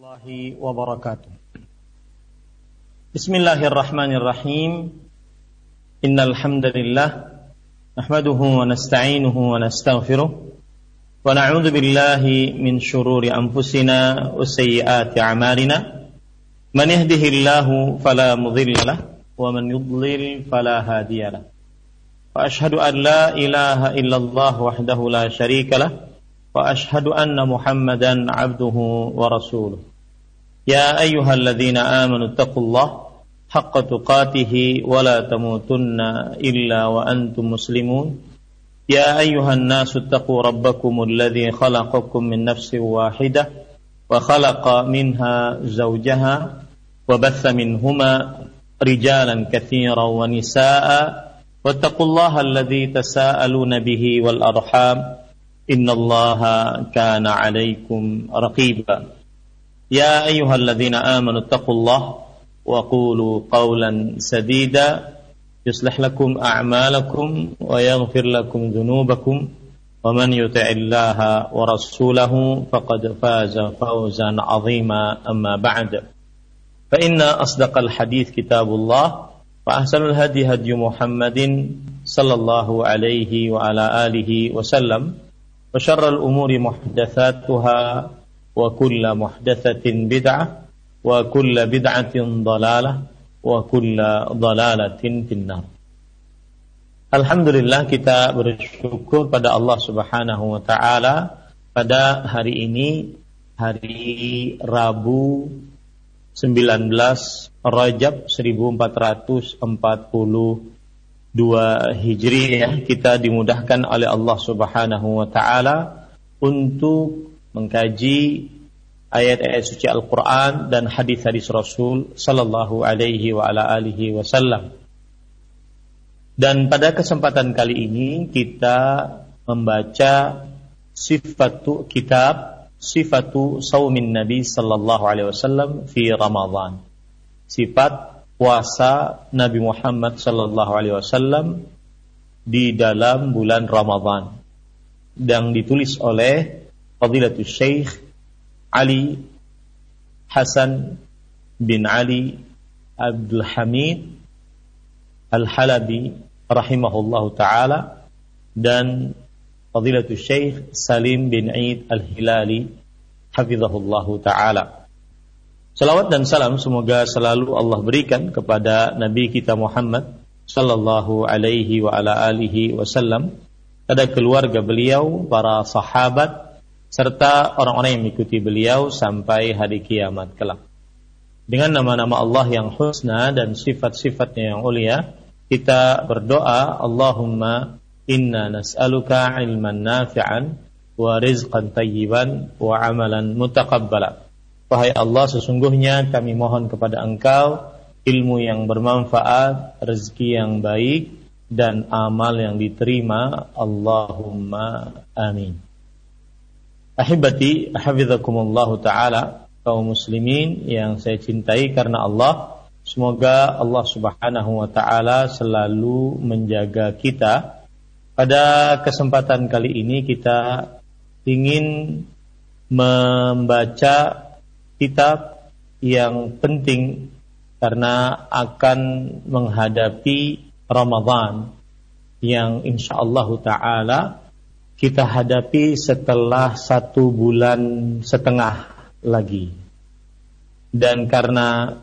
warahmatullahi wabarakatuh. Bismillahirrahmanirrahim. Innal hamdalillah nahmaduhu wa nasta'inuhu wa nastaghfiruh wa na'udzu billahi min shururi anfusina wa sayyiati a'malina. Man yahdihillahu fala mudilla lahu wa man yudlil fala hadiya lahu. Wa ashhadu an la ilaha illallah wahdahu la syarika lahu wa ashhadu anna Muhammadan abduhu wa rasuluh. Ya ayyuhalladzina amanu taqullaha haqqa tuqatih wa la tamutunna illa wa antum muslimun. Ya ayyuhan nasu taqu rabbakumul ladzi khalaqakum min nafsin wahidah wa khalaqa minha zawjaha wa batha minhuma rijalan katsiran wa nisaa'a wattaqullaha alladzi tasaaluna bihi wal arham innallaha kana 'alaikum raqiba. Ya ayyuhalladzina amanu taqullaha wa qulu qawlan sadida yuslih lakum a'malakum wa yaghfir lakum dhunubakum wa man yuti'illaha wa rasulahu faqad faza fawzan 'azima amma ba'd. Fa inna asdaqal hadits kitabullah wa ahsanul hadi hadi Muhammadin sallallahu alaihi wa ala alihi wa sallam. Wa syarrul umuri muhdatsatuha wa kullu muhdatsatin bid'ah wa kullu bid'atin dhalalah wa kullu dhalalatin finnar. Alhamdulillah, kita bersyukur pada Allah Subhanahu wa taala pada hari ini, hari Rabu 19 Rajab 1442 Hijriah, kita dimudahkan oleh Allah Subhanahu wa taala untuk mengkaji ayat-ayat suci Al-Qur'an dan hadis-hadis Rasul sallallahu alaihi wa ala alihi wasallam. Dan pada kesempatan kali ini kita membaca sifatu saumin Nabi sallallahu alaihi wasallam fi Ramadan. Sifat puasa Nabi Muhammad sallallahu alaihi wasallam di dalam bulan Ramadan, yang ditulis oleh Fadilatul Syekh Ali Hasan bin Ali Abdul Hamid Al-Halabi rahimahullahu taala dan Fadilatul Syekh Salim bin Eid Al-Hilali hafizahullahu taala. Salawat dan salam semoga selalu Allah berikan kepada Nabi kita Muhammad sallallahu alaihi wa ala alihi wasallam, pada keluarga beliau, para sahabat, serta orang-orang yang mengikuti beliau sampai hari kiamat kelak. Dengan nama-nama Allah yang husna dan sifat-sifatnya yang mulia, kita berdoa, Allahumma inna nas'aluka ilman nafi'an wa rizqan tayyiban wa amalan mutaqabbala. Wahai Allah, sesungguhnya kami mohon kepada Engkau ilmu yang bermanfaat, rezeki yang baik, dan amal yang diterima. Allahumma amin. Ahibati, hafizakumullahu ta'ala, kaum muslimin yang saya cintai karena Allah, semoga Allah Subhanahu wa ta'ala selalu menjaga kita. Pada kesempatan kali ini kita ingin membaca kitab yang penting karena akan menghadapi Ramadan yang insyaallah ta'ala kita hadapi setelah 1 bulan setengah lagi. Dan karena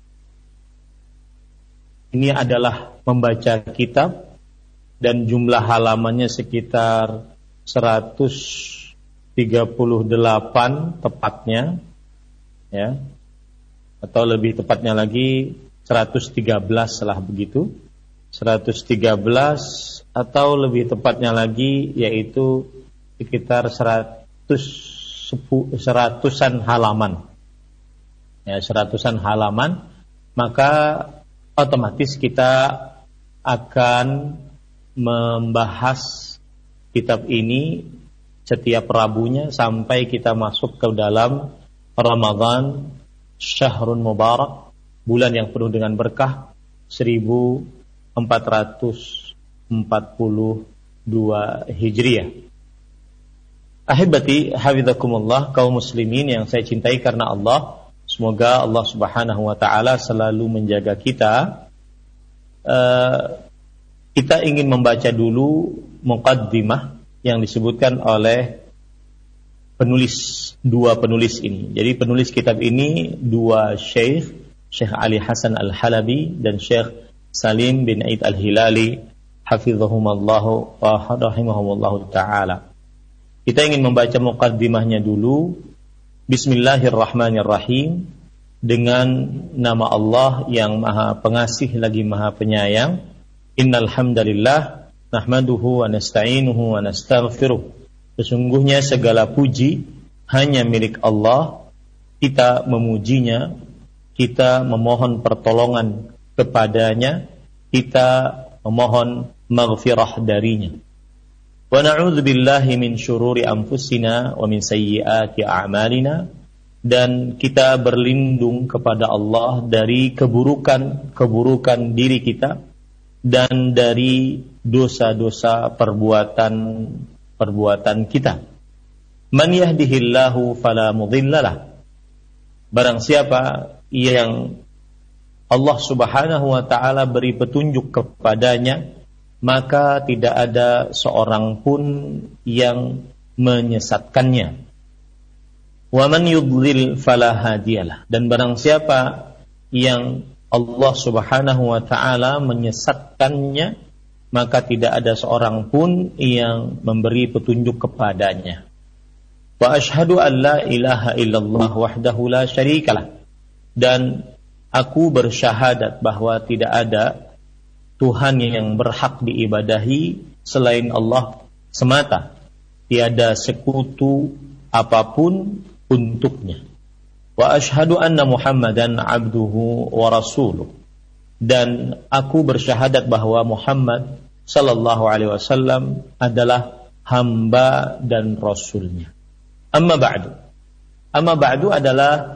ini adalah membaca kitab dan jumlah halamannya sekitar 138 tepatnya, ya, atau lebih tepatnya lagi 113 lah begitu, 113 atau lebih tepatnya lagi yaitu sekitar 100-an halaman, ya, 100-an halaman. Maka otomatis kita akan membahas kitab ini setiap Rabunya sampai kita masuk ke dalam Ramadan, Syahrun Mubarak, bulan yang penuh dengan berkah, 1442 Hijriah. Ahibati hafizakumullah, kaum muslimin yang saya cintai karena Allah, semoga Allah Subhanahu wa taala selalu menjaga kita. Kita ingin membaca dulu muqaddimah yang disebutkan oleh dua penulis ini. Jadi penulis kitab ini dua Syekh Ali Hasan Al-Halabi dan Syekh Salim bin Aid Al-Hilali hafizahumallahu wa rahimahumullahu taala. Kita ingin membaca muqaddimahnya dulu. Bismillahirrahmanirrahim. Dengan nama Allah yang Maha Pengasih lagi Maha Penyayang. Innal hamdalillah nahmaduhu wa nasta'inuhu wa nastaghfiruh. Sesungguhnya segala puji hanya milik Allah. Kita memujinya, kita memohon pertolongan kepadanya, kita memohon maghfirah darinya. Wa na'udzu billahi min syururi anfusina wa min sayyiati a'malina, dan kita berlindung kepada Allah dari keburukan diri kita dan dari dosa-dosa perbuatan kita. Man yahdihillahu fala mudhillalah. Barang siapa yang Allah Subhanahu wa taala beri petunjuk kepadanya, maka tidak ada seorang pun yang menyesatkannya. Wa man yudlil fala hadiyalah. Dan barang siapa yang Allah Subhanahu wa taala menyesatkannya, maka tidak ada seorang pun yang memberi petunjuk kepadanya. Wa asyhadu an la ilaha illallah wahdahu la syarikalah. Dan aku bersyahadat bahwa tidak ada Tuhan yang berhak diibadahi selain Allah semata. Tiada sekutu apapun untuknya. Wa asyhadu anna Muhammadan abduhu wa rasuluh. Dan aku bersyahadat bahwa Muhammad sallallahu alaihi wasallam adalah hamba dan rasulnya. Amma ba'du adalah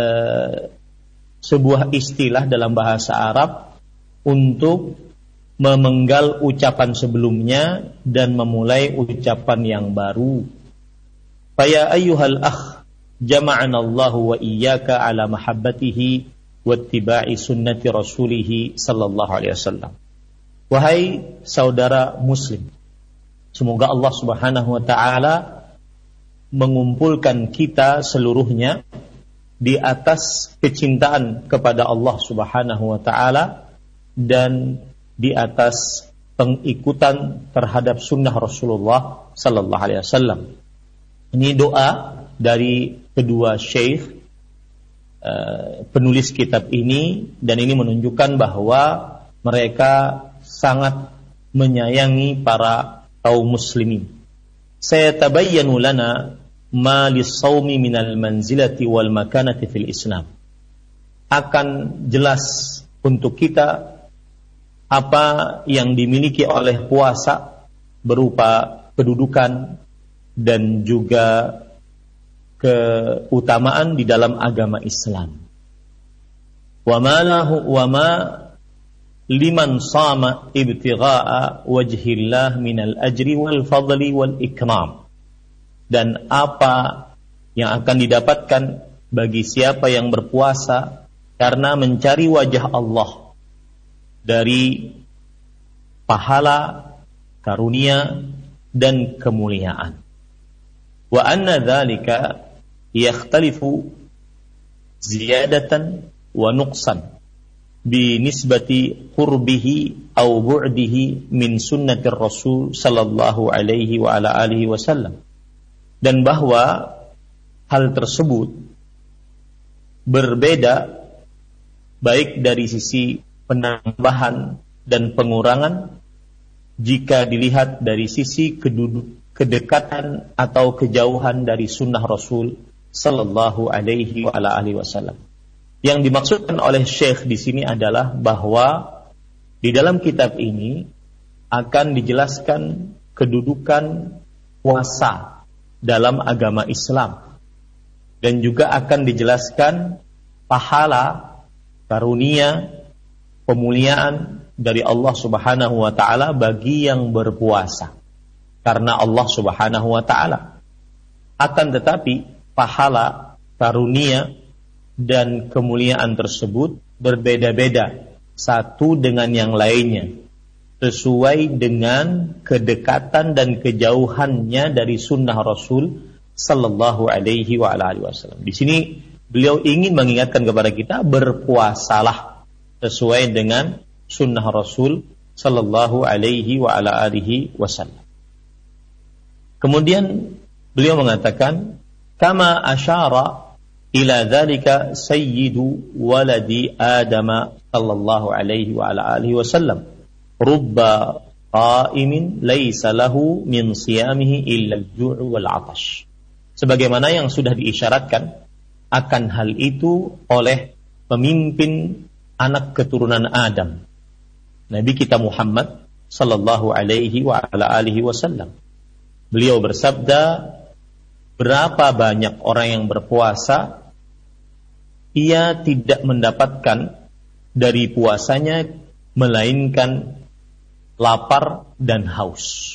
sebuah istilah dalam bahasa Arab untuk memenggal ucapan sebelumnya dan memulai ucapan yang baru. Fa ya ayyuhal akh, jama'ana Allahu wa iyyaka ala mahabbatihi wa ittiba'i sunnati rasulih sallallahu alaihi wasallam. Wahai saudara muslim, semoga Allah Subhanahu wa taala mengumpulkan kita seluruhnya di atas kecintaan kepada Allah Subhanahu wa taala dan di atas pengikutan terhadap sunnah Rasulullah sallallahu alaihi wasallam. Ini doa dari kedua syekh penulis kitab ini, dan ini menunjukkan bahwa mereka sangat menyayangi para kaum muslimin. Sayatabayyanu lana ma lis-shaumi minal manzilati wal makanati fil Islam. Akan jelas untuk kita apa yang dimiliki oleh puasa berupa kedudukan dan juga keutamaan di dalam agama Islam. Wa ma liman sama ibtigha'a wajhillah minal ajri wal fadli wal ikram. Dan apa yang akan didapatkan bagi siapa yang berpuasa karena mencari wajah Allah dari pahala, karunia dan kemuliaan. Wa anna dzalika yakhtalifu ziyadatan wa nuqsan bi nisbati qurbihi aw bu'dihi min sunnatir rasul sallallahu alaihi wa ala alihi wasallam. Dan bahwa hal tersebut berbeda baik dari sisi penambahan dan pengurangan jika dilihat dari sisi kedekatan atau kejauhan dari sunnah Rasul sallallahu alaihi wa ala alihi wasallam. Yang dimaksudkan oleh Syekh di sini adalah bahwa di dalam kitab ini akan dijelaskan kedudukan puasa dalam agama Islam, dan juga akan dijelaskan pahala, karunia, pemuliaan dari Allah Subhanahu wa taala bagi yang berpuasa. Karena Allah Subhanahu wa taala Akan tetapi pahala, karunia, dan kemuliaan tersebut berbeda-beda satu dengan yang lainnya, sesuai dengan kedekatan dan kejauhannya dari sunnah Rasul sallallahu alaihi wa alihi wasallam. Di sini beliau ingin mengingatkan kepada kita, berpuasalah sesuai dengan sunnah Rasul sallallahu alaihi wa alihi wasallam. Kemudian beliau mengatakan, kama asyara ila dzalika sayyidu waladi Adam sallallahu alaihi wa alihi wasallam, rubba qa'imin laisa lahu min siyamihi illa al-ju' wal 'atash. Sebagaimana yang sudah diisyaratkan akan hal itu oleh pemimpin anak keturunan Adam, Nabi kita Muhammad sallallahu alaihi wa alihi wasallam. Beliau bersabda, berapa banyak orang yang berpuasa, ia tidak mendapatkan dari puasanya melainkan lapar dan haus.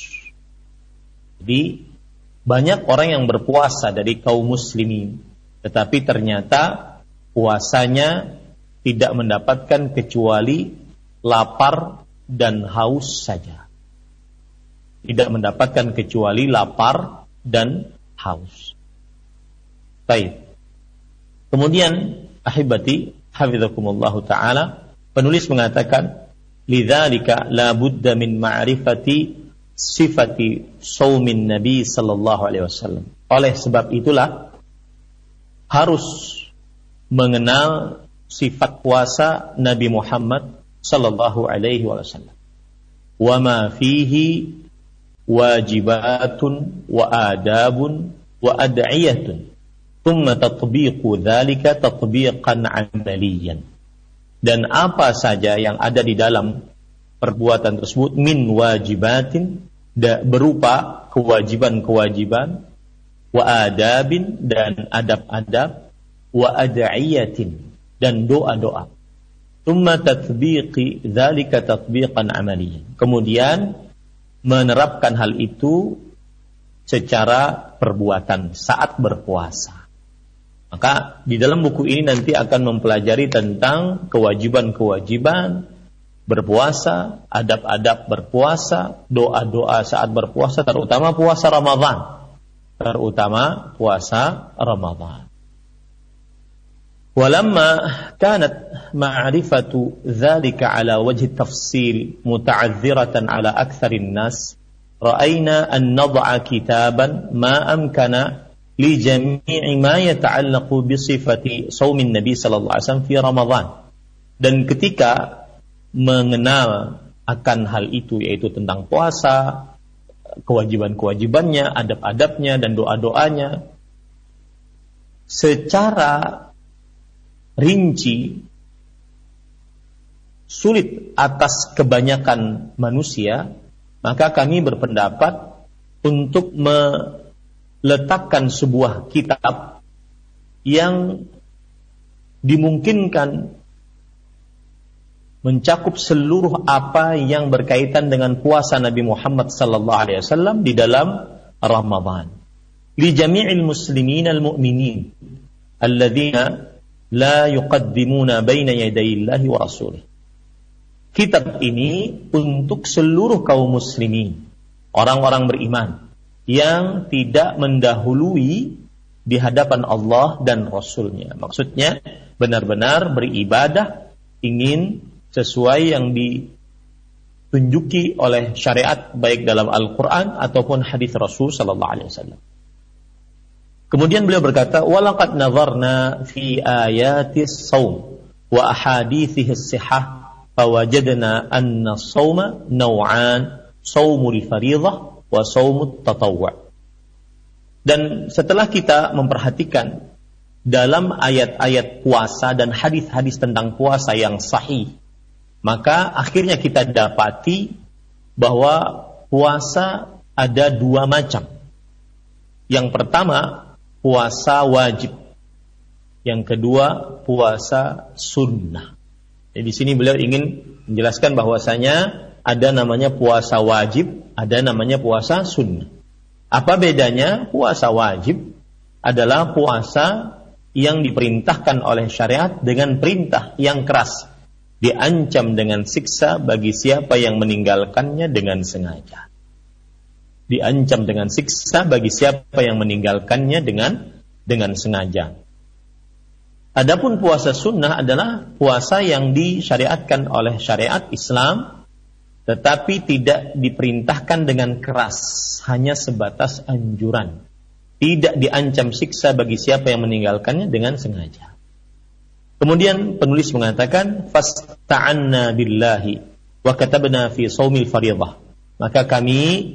Jadi banyak orang yang berpuasa dari kaum muslimin, tetapi ternyata puasanya tidak mendapatkan kecuali lapar dan haus saja. Tidak mendapatkan kecuali lapar dan haus. Baik. Kemudian ahibati hafizakumullahu taala, penulis mengatakan, lidzalika la budda min ma'rifati sifati shaumin nabi sallallahu alaihi wasallam. Oleh sebab itulah harus mengenal sifat puasa Nabi Muhammad sallallahu alaihi wasallam. Wa ma fihi wajibatun wa adabun wa ad'iyatun thumma tatbiqu dzalika tatbiqan 'amaliyan. Dan apa saja yang ada di dalam perbuatan tersebut min wajibatin, berupa kewajiban-kewajiban, wa adabin, dan adab-adab, wa ad'iyatin, dan doa-doa. Thumma tatbiqi dzalika tatbiqan 'amaliyan. Kemudian menerapkan hal itu secara perbuatan saat berpuasa. Maka di dalam buku ini nanti akan mempelajari tentang kewajiban-kewajiban berpuasa, adab-adab berpuasa, doa-doa saat berpuasa, terutama puasa Ramadan. Walamma kanat ma'rifatu dzalika ala wajhi tafsil muta'azziratan ala aktsarin nas, ra'ayna an nad'a kitaban ma amkana li jami'i ma yata'allaqu bi sifati shaumin nabi sallallahu alaihi wasallam fi Ramadan. Dan ketika mengenal akan hal itu, yaitu tentang puasa, kewajiban-kewajibannya, adab-adabnya, dan doa-doanya secara rinci, sulit atas kebanyakan manusia, maka kami berpendapat untuk meletakkan sebuah kitab yang dimungkinkan mencakup seluruh apa yang berkaitan dengan puasa Nabi Muhammad sallallahu alaihi wasallam di dalam Ramadan. Li jami'il muslimin al-mu'minin alladzina la yuqaddimuna baina yaday Allahi wa rasulih. Kitab ini untuk seluruh kaum muslimin, orang-orang beriman yang tidak mendahului di hadapan Allah dan Rasulnya. Maksudnya benar-benar beribadah, ingin sesuai yang ditunjuki oleh syariat baik dalam Al-Quran ataupun hadis Rasul sallallahu alaihi wasallam. Kemudian beliau berkata, walaqad nazarna fi ayatis shaum wa ahadithihi as-sihah fawajadna anna as-shauma naw'an, shaumul fardhah wa shaumut tatawwu'. Dan setelah kita memperhatikan dalam ayat-ayat puasa dan hadis-hadis tentang puasa yang sahih, maka akhirnya kita dapati bahwa puasa ada dua macam. Yang pertama, puasa wajib. Yang kedua, puasa sunnah. Jadi di sini beliau ingin menjelaskan bahwasanya ada namanya puasa wajib, ada namanya puasa sunnah. Apa bedanya? Puasa wajib adalah puasa yang diperintahkan oleh syariat dengan perintah yang keras. Diancam dengan siksa bagi siapa yang meninggalkannya dengan sengaja. Diancam dengan siksa bagi siapa yang meninggalkannya dengan sengaja. Adapun puasa sunnah adalah puasa yang disyariatkan oleh syariat Islam, tetapi tidak diperintahkan dengan keras, hanya sebatas anjuran. Tidak diancam siksa bagi siapa yang meninggalkannya dengan sengaja. Kemudian penulis mengatakan, fasta'anna billahi wa katabna fi shaumil fardhah. Maka kami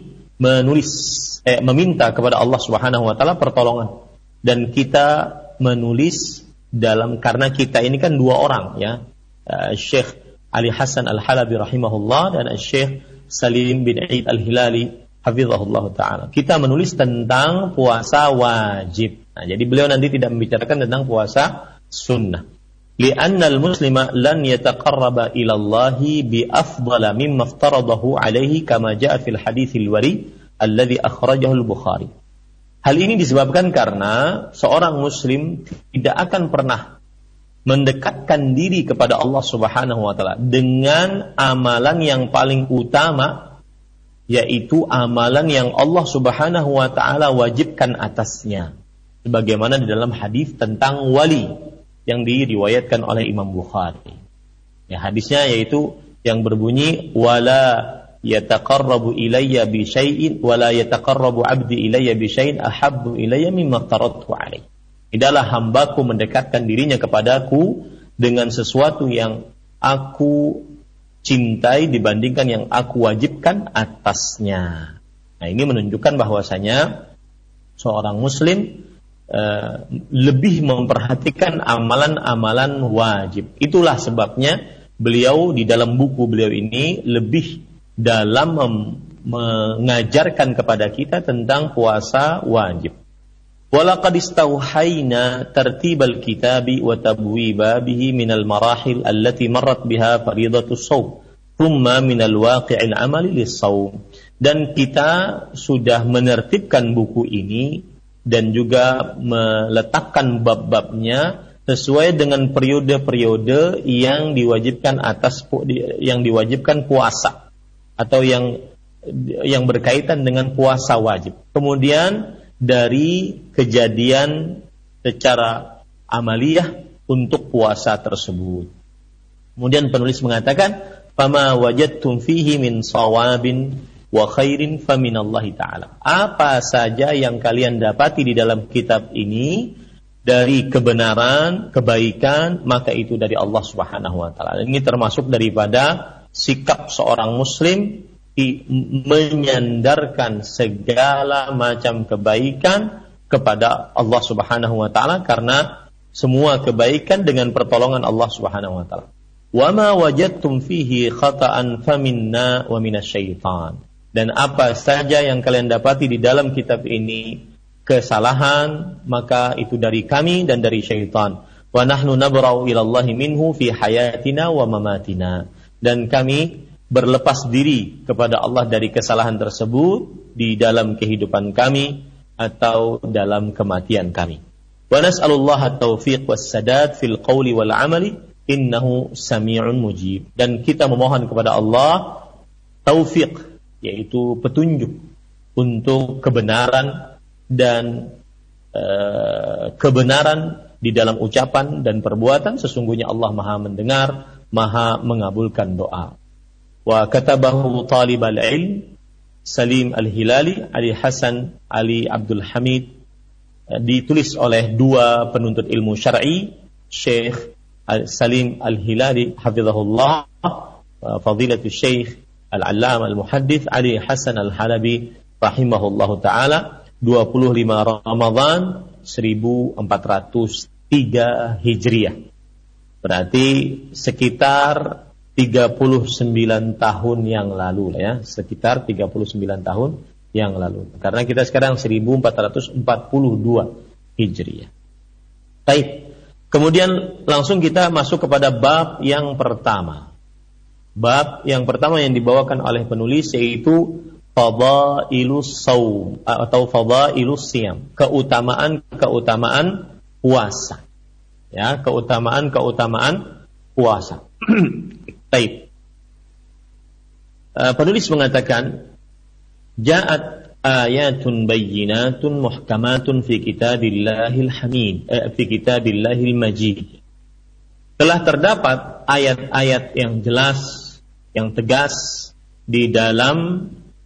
meminta kepada Allah Subhanahu wa taala pertolongan, dan kita menulis karena kita ini kan dua orang ya, Syekh Ali Hasan Al-Halabi rahimahullah dan Syekh Salim bin Eid Al-Hilali hafizahullah ta'ala. Kita menulis tentang puasa wajib. Nah, jadi beliau nanti tidak membicarakan tentang puasa sunnah. Li'anna al-muslima lan yataqarraba ila Allahi bi afdala mimma aftaradahu alaihi kama ja'a fil haditsil wari alladhi akhrajahu al-Bukhari. Hal ini disebabkan karena seorang muslim tidak akan pernah mendekatkan diri kepada Allah Subhanahu wa taala dengan amalan yang paling utama, yaitu amalan yang Allah Subhanahu wa taala wajibkan atasnya, sebagaimana di dalam hadis tentang wali yang diriwayatkan oleh Imam Bukhari. Ya, hadisnya yaitu yang berbunyi wala yataqarrabu ilayya bi syai'in wala yataqarrabu 'abdi ilayya bi syai'in ahabbu ilayya mimma taradtu 'alaihi. Tidaklah hambaku mendekatkan dirinya kepadaku dengan sesuatu yang aku cintai dibandingkan yang aku wajibkan atasnya. Nah, ini menunjukkan bahwasanya seorang muslim lebih memperhatikan amalan-amalan wajib. Itulah sebabnya beliau di dalam buku beliau ini lebih dalam mengajarkan kepada kita tentang puasa wajib. Walaqad istauhayna tartibal kitabi wa tabwiba bihi minal marahil allati marrat biha faridatus shaum thumma minal waqi'il amali lis-shaum. Dan kita sudah menertibkan buku ini dan juga meletakkan bab-babnya sesuai dengan periode-periode yang diwajibkan puasa atau yang berkaitan dengan puasa wajib. Kemudian dari kejadian secara amaliyah untuk puasa tersebut. Kemudian penulis mengatakan, "Fama wajadtum fihi min shawabin wa khairin faminallahi ta'ala." Apa saja yang kalian dapati di dalam kitab ini dari kebenaran, kebaikan, maka itu dari Allah Subhanahu wa taala. Ini termasuk daripada sikap seorang muslim menyandarkan segala macam kebaikan kepada Allah Subhanahu wa taala, karena semua kebaikan dengan pertolongan Allah Subhanahu wa taala. Wa ma wajadtum fihi khata'an faminna wa minasyaitan. Dan apa saja yang kalian dapati di dalam kitab ini kesalahan, maka itu dari kami dan dari syaitan. Wa nahnu nabra'u ila Allah minhu fi hayatina wa mamatina. Dan kami berlepas diri kepada Allah dari kesalahan tersebut di dalam kehidupan kami atau dalam kematian kami. Wa nas'alullaha at-taufiq was-sadad fil qawli wal 'amali innahu sami'un mujib. Dan kita memohon kepada Allah taufik, yaitu petunjuk untuk kebenaran dan kebenaran di dalam ucapan dan perbuatan. Sesungguhnya Allah Maha mendengar, Maha mengabulkan doa. Wa katabahu talibal ilm Salim Al-Hilali, Ali Hasan Ali Abdul Hamid, ditulis oleh dua penuntut ilmu syar'i, Syekh Salim Al-Hilali hafizahullah, fadilatul Syekh Al-Allamah Al-Muhaddits Ali Hasan Al-Halabi rahimahullahu taala, 25 Ramadan 1403 Hijriah. Berarti sekitar 39 tahun yang lalu ya, sekitar 39 tahun yang lalu. Karena kita sekarang 1442 Hijriah. Baik. Kemudian langsung kita masuk kepada bab yang pertama. Bab yang pertama yang dibawakan oleh penulis yaitu fadailus shaum atau fadailus siyam, keutamaan puasa. Ya, keutamaan puasa. Baik. Penulis mengatakan ja'at ayatun bayyinatun muhkamatun fi kitabillahil hamid, fi kitabillahil majid. Telah terdapat ayat-ayat yang jelas, yang tegas di dalam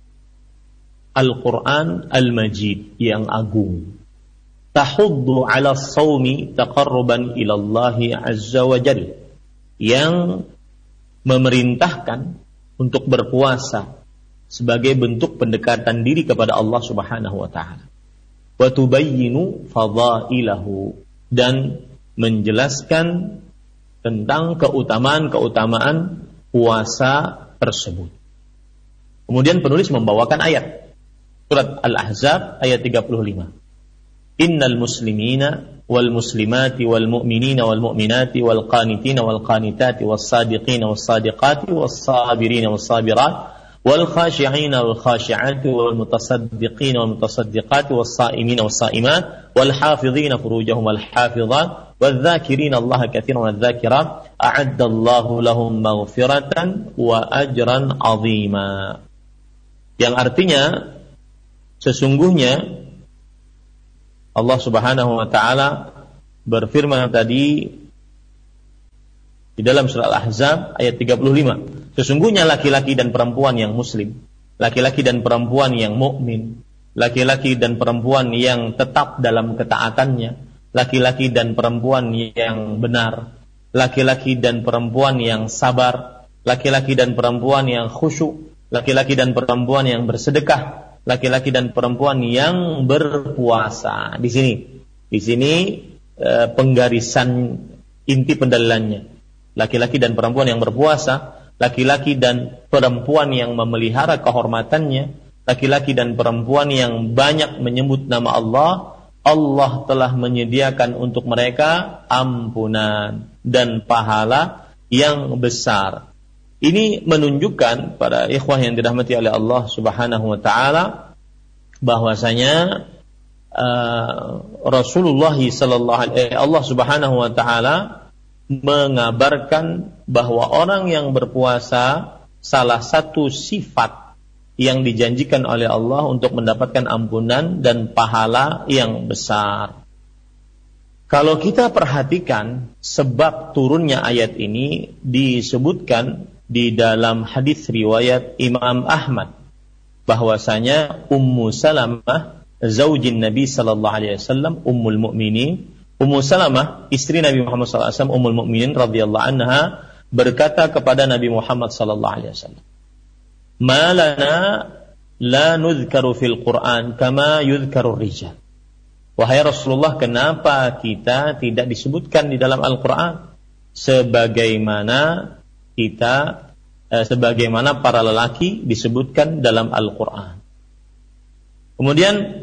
Al-Quran Al-Majid yang agung. Tahuddu ala sawmi taqarruban ilallahi azza wa jalla, yang memerintahkan untuk berpuasa sebagai bentuk pendekatan diri kepada Allah Subhanahu wa taala. Wa tubayyinu fadailahu, dan menjelaskan tentang keutamaan puasa tersebut. Kemudian penulis membawakan ayat surat Al-Ahzab ayat 35. Innal muslimina wal muslimati wal mu'minina wal mu'minati wal qanitina wal qanitati was sadiqina was sadiqati was sabirina was sabirat wal khashi'ina wal khashi'ati wal mutasaddiqina wal mutasaddiqati was saimina was saimat wal hafizina furujahum wal hafizat wal dzakirina Allah katsiran wal dzakirat a'adda Allahu lahum maghfiratan wa ajran 'azima. Yang artinya sesungguhnya Allah Subhanahu wa taala berfirman tadi di dalam surah Al-Ahzab ayat 35. Sesungguhnya laki-laki dan perempuan yang muslim, laki-laki dan perempuan yang mukmin, laki-laki dan perempuan yang tetap dalam ketaatannya, laki-laki dan perempuan yang benar, laki-laki dan perempuan yang sabar, laki-laki dan perempuan yang khusyuk, laki-laki dan perempuan yang bersedekah, laki-laki dan perempuan yang berpuasa. Di sini penggarisan inti pendalilannya. Laki-laki dan perempuan yang berpuasa, laki-laki dan perempuan yang memelihara kehormatannya, laki-laki dan perempuan yang banyak menyebut nama Allah. Allah telah menyediakan untuk mereka ampunan dan pahala yang besar. Ini menunjukkan para ikhwah yang dirahmati oleh Allah Subhanahu wa taala bahwasanya Rasulullah Allah Subhanahu wa taala mengabarkan bahwa orang yang berpuasa salah satu sifat yang dijanjikan oleh Allah untuk mendapatkan ampunan dan pahala yang besar. Kalau kita perhatikan sebab turunnya ayat ini disebutkan di dalam hadis riwayat Imam Ahmad bahwasanya Ummu Salamah zaujin Nabi sallallahu alaihi wasallam ummul mukminin, Ummu Salamah istri Nabi Muhammad sallallahu alaihi wasallam ummul mukminin radhiyallahu anha berkata kepada Nabi Muhammad sallallahu alaihi wasallam, "Ma lana la nuzkaru fil Qur'an kama yuzkaru rijal." Wahai Rasulullah, kenapa kita tidak disebutkan di dalam Al-Qur'an sebagaimana para lelaki disebutkan dalam Al-Quran. Kemudian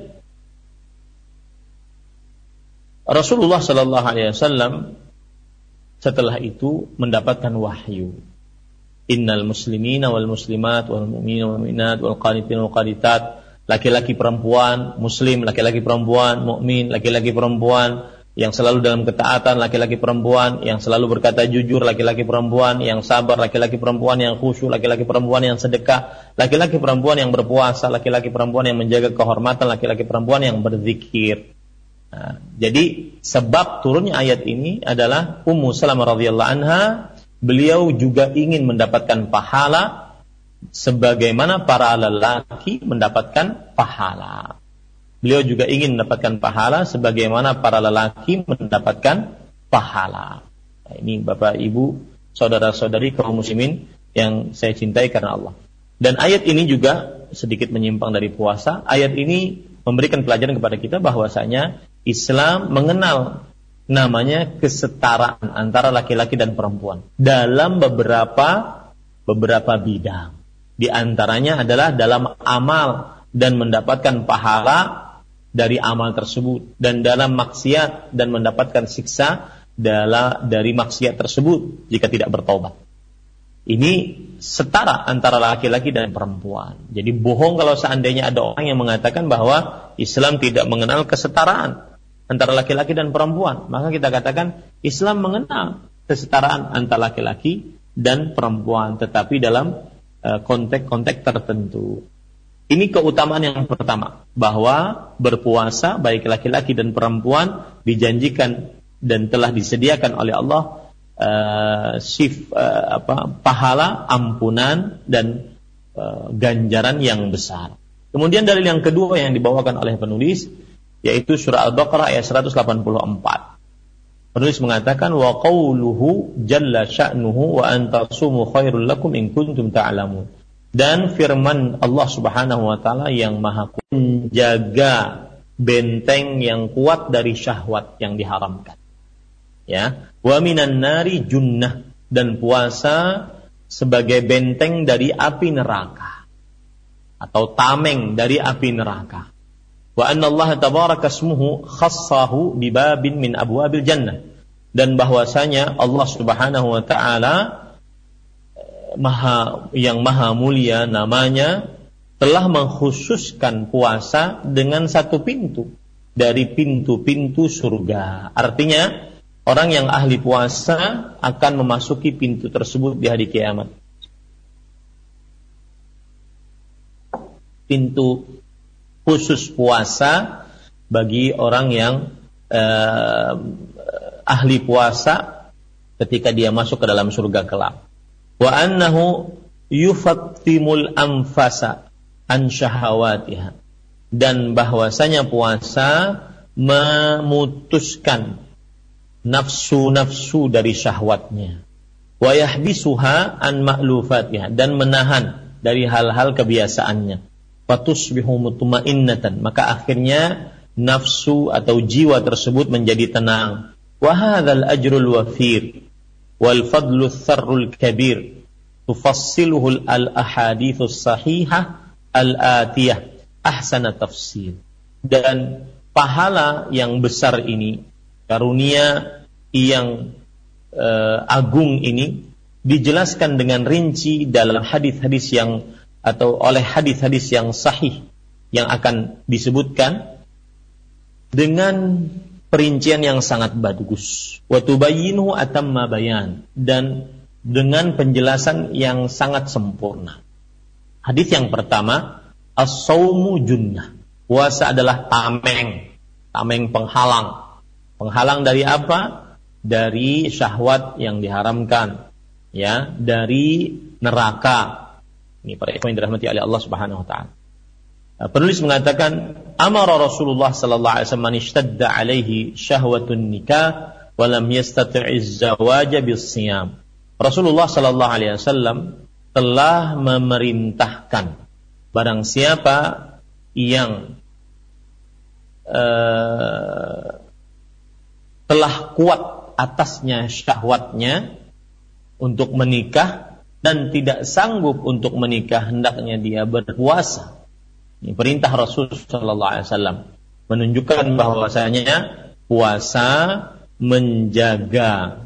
Rasulullah Sallallahu Alaihi Wasallam setelah itu mendapatkan wahyu. Innal muslimina wal muslimat wal mu'minina wal mu'minat wal qanitina wal qanitat, laki-laki perempuan muslim, laki-laki perempuan mukmin, laki-laki perempuan yang selalu dalam ketaatan, laki-laki perempuan yang selalu berkata jujur, laki-laki perempuan yang sabar, laki-laki perempuan yang khusyuk, laki-laki perempuan yang sedekah, laki-laki perempuan yang berpuasa, laki-laki perempuan yang menjaga kehormatan, laki-laki perempuan yang berzikir. Nah, jadi sebab turunnya ayat ini adalah Ummu Salamah radhiyallahu anha, beliau juga ingin mendapatkan pahala sebagaimana para lelaki mendapatkan pahala. Beliau juga ingin mendapatkan pahala sebagaimana para lelaki mendapatkan pahala. Nah, ini Bapak Ibu, saudara-saudari kaum muslimin yang saya cintai karena Allah. Dan ayat ini juga sedikit menyimpang dari puasa. Ayat ini memberikan pelajaran kepada kita bahwasanya Islam mengenal namanya kesetaraan antara laki-laki dan perempuan dalam beberapa bidang. Di antaranya adalah dalam amal dan mendapatkan pahala dari amal tersebut, dan dalam maksiat dan mendapatkan siksa dari maksiat tersebut jika tidak bertobat. Ini setara antara laki-laki dan perempuan. Jadi bohong kalau seandainya ada orang yang mengatakan bahwa Islam tidak mengenal kesetaraan antara laki-laki dan perempuan. Maka kita katakan Islam mengenal kesetaraan antara laki-laki dan perempuan, tetapi dalam konteks-konteks tertentu. Ini keutamaan yang pertama, bahwa berpuasa baik laki-laki dan perempuan dijanjikan dan telah disediakan oleh Allah pahala, ampunan dan ganjaran yang besar. Kemudian dalil yang kedua yang dibawakan oleh penulis yaitu surah Al-Baqarah ayat 184. Penulis mengatakan wa qauluhu jalla sya'nuhu wa antasumu khairul lakum in kuntum ta'lamun. Dan firman Allah Subhanahu wa taala yang maha kuat menjaga benteng yang kuat dari syahwat yang diharamkan. Ya, wa minan nari junnah, dan puasa sebagai benteng dari api neraka atau tameng dari api neraka. Wa anna Allah tabaraka ismuhu khassahu bi babin min abwabil jannah, dan bahwasanya Allah Subhanahu wa taala maha mulia namanya telah mengkhususkan puasa dengan satu pintu dari pintu-pintu surga. Artinya orang yang ahli puasa akan memasuki pintu tersebut di hari kiamat. Pintu khusus puasa bagi orang yang ahli puasa ketika dia masuk ke dalam surga kelak. Wa annahu yufattimul anfasa an syahawatiha, dan bahwasanya puasa memutuskan nafsu-nafsu dari syahwatnya. Wa yahbisuha an ma'lufatiha, dan menahan dari hal-hal kebiasaannya. Fatusbihu mutmainnatan, maka akhirnya nafsu atau jiwa tersebut menjadi tenang. Wa hadzal ajrul wafir wal fadlu tsarrul kabir tufassiluhu al ahaditsus sahihah al atiyah ahsana tafsir. Dan pahala yang besar ini, karunia yang agung ini dijelaskan dengan rinci dalam hadis-hadis yang atau oleh hadis-hadis yang sahih yang akan disebutkan dengan perincian yang sangat bagus. Wa tubayyinuhu atamma bayan, dan dengan penjelasan yang sangat sempurna. Hadis yang pertama, as-saumu junnah. Puasa adalah tameng penghalang. Penghalang dari apa? Dari syahwat yang diharamkan, ya, dari neraka. Ini para ikhwan yang dirahmati oleh Allah Subhanahu wa taala. Penulis mengatakan, amara Rasulullah sallallahu alaihi wasallam ishtadda alaihi syahwatun nikah wa lam yastati'iz zawaja bis-siyam. Rasulullah sallallahu alaihi wasallam telah memerintahkan barang siapa yang telah kuat atasnya syahwatnya untuk menikah dan tidak sanggup untuk menikah, hendaknya dia berpuasa. Ini perintah Rasul sallallahu alaihi wasallam menunjukkan bahwasanya puasa menjaga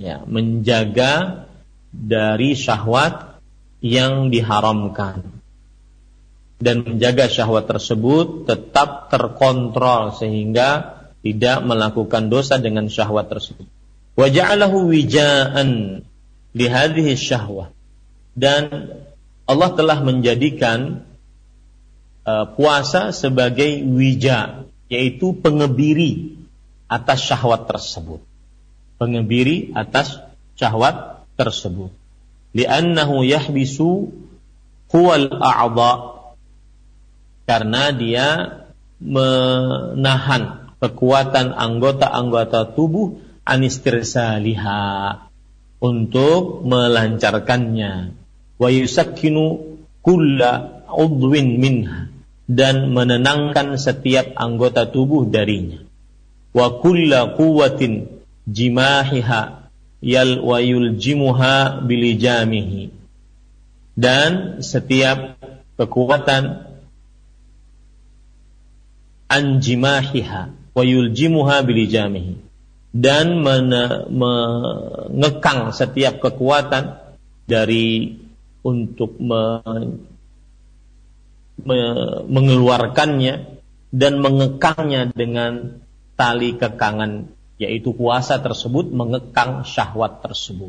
dari syahwat yang diharamkan, dan menjaga syahwat tersebut tetap terkontrol sehingga tidak melakukan dosa dengan syahwat tersebut. Wa ja'alahu wija'an li hadhihi syahwah, dan Allah telah menjadikan puasa sebagai wija, yaitu pengebiri atas syahwat tersebut. Pengebiri atas syahwat tersebut. Li'annahu yahbisu huwal a'dha, karena dia menahan kekuatan anggota-anggota tubuh anistirsaliha, untuk melancarkannya. Wa yusakkinu kulla udwin minha, dan menenangkan setiap anggota tubuh darinya. Wa kulla quwwatin jimahiha wa yuljimuha bilijamihi, dan setiap kekuatan anjimahiha wa yuljimuha bilijamihi, dan mengekang setiap kekuatan dari untuk mengeluarkannya dan mengekangnya dengan tali kekangan, yaitu puasa tersebut mengekang syahwat tersebut.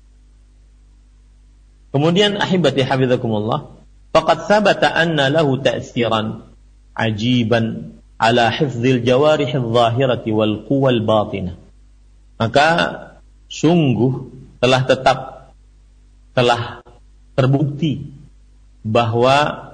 Kemudian ahibati hafizakumullah, faqad thabata anna lahu ta'siran ajiban ala hifdzil jawarih adh-dhahirati wal quwal batinah. Maka sungguh telah terbukti bahwa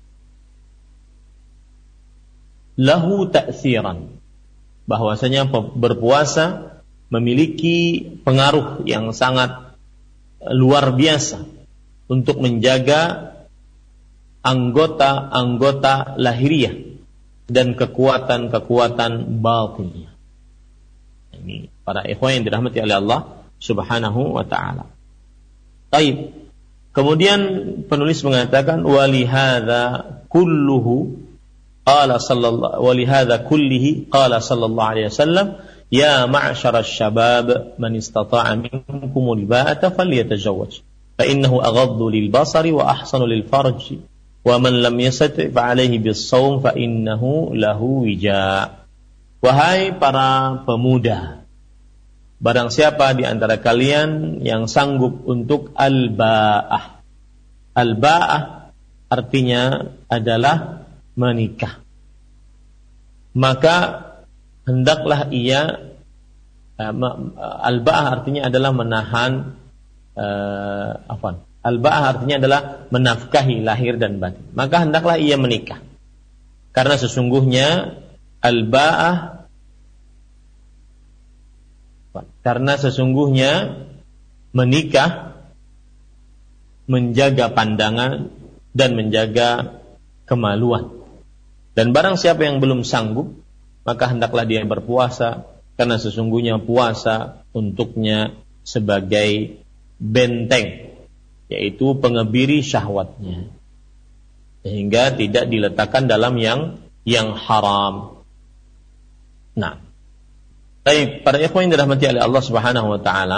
lahu ta'siran, bahwasanya berpuasa memiliki pengaruh yang sangat luar biasa untuk menjaga anggota-anggota lahiriah dan kekuatan-kekuatan batinnya. Ini para ikhwan yang dirahmati oleh Allah Subhanahu wa ta'ala. Baik. Kemudian penulis mengatakan walihadza kullihi qala sallallahu alaihi wasallam ya ma'syarasy syabab man istata'a minkumul ba'ata falyatazawwaj fa innahu aghaddu lil basari wa ahsanu lil farji wa man lam yastati' fa alayhi bis shaum fa innahu lahu wija. Wahai para pemuda, barang siapa di antara kalian yang sanggup untuk al-ba'ah. Al-ba'ah artinya adalah menikah, maka hendaklah ia al-ba'ah artinya adalah menahan al-ba'ah artinya adalah menafkahi lahir dan batin, maka hendaklah ia menikah, karena sesungguhnya menikah menjaga pandangan dan menjaga kemaluan. Dan barang siapa yang belum sanggup, maka hendaklah dia berpuasa, karena sesungguhnya puasa untuknya sebagai benteng, yaitu pengebiri syahwatnya, sehingga tidak diletakkan dalam yang haram. Nah, baik para ikhwan yang dirahmati oleh Allah Subhanahu wa taala,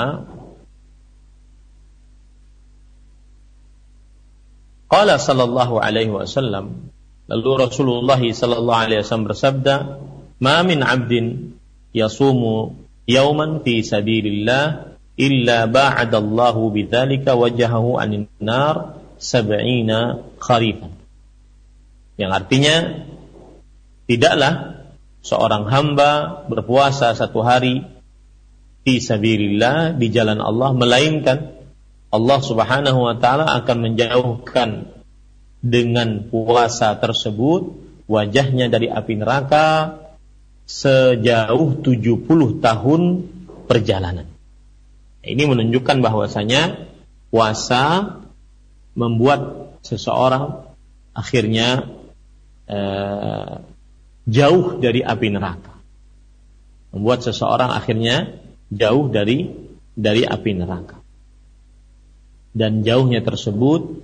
qala sallallahu alaihi wasallam, lalu Rasulullah sallallahu alaihi wasallam bersabda, "Ma min 'abdin yasumu yawman fi sabilillah illa ba'adallahu bidzalika wajhahu 'anil nar 70 kharifan." Yang artinya, tidaklah seorang hamba berpuasa satu hari fi sabilillah, di jalan Allah, melainkan Allah Subhanahu wa taala akan menjauhkan dengan puasa tersebut wajahnya dari api neraka sejauh 70 tahun perjalanan. Ini menunjukkan bahwasanya puasa membuat seseorang akhirnya jauh dari api neraka. Membuat seseorang akhirnya jauh dari api neraka. Dan jauhnya tersebut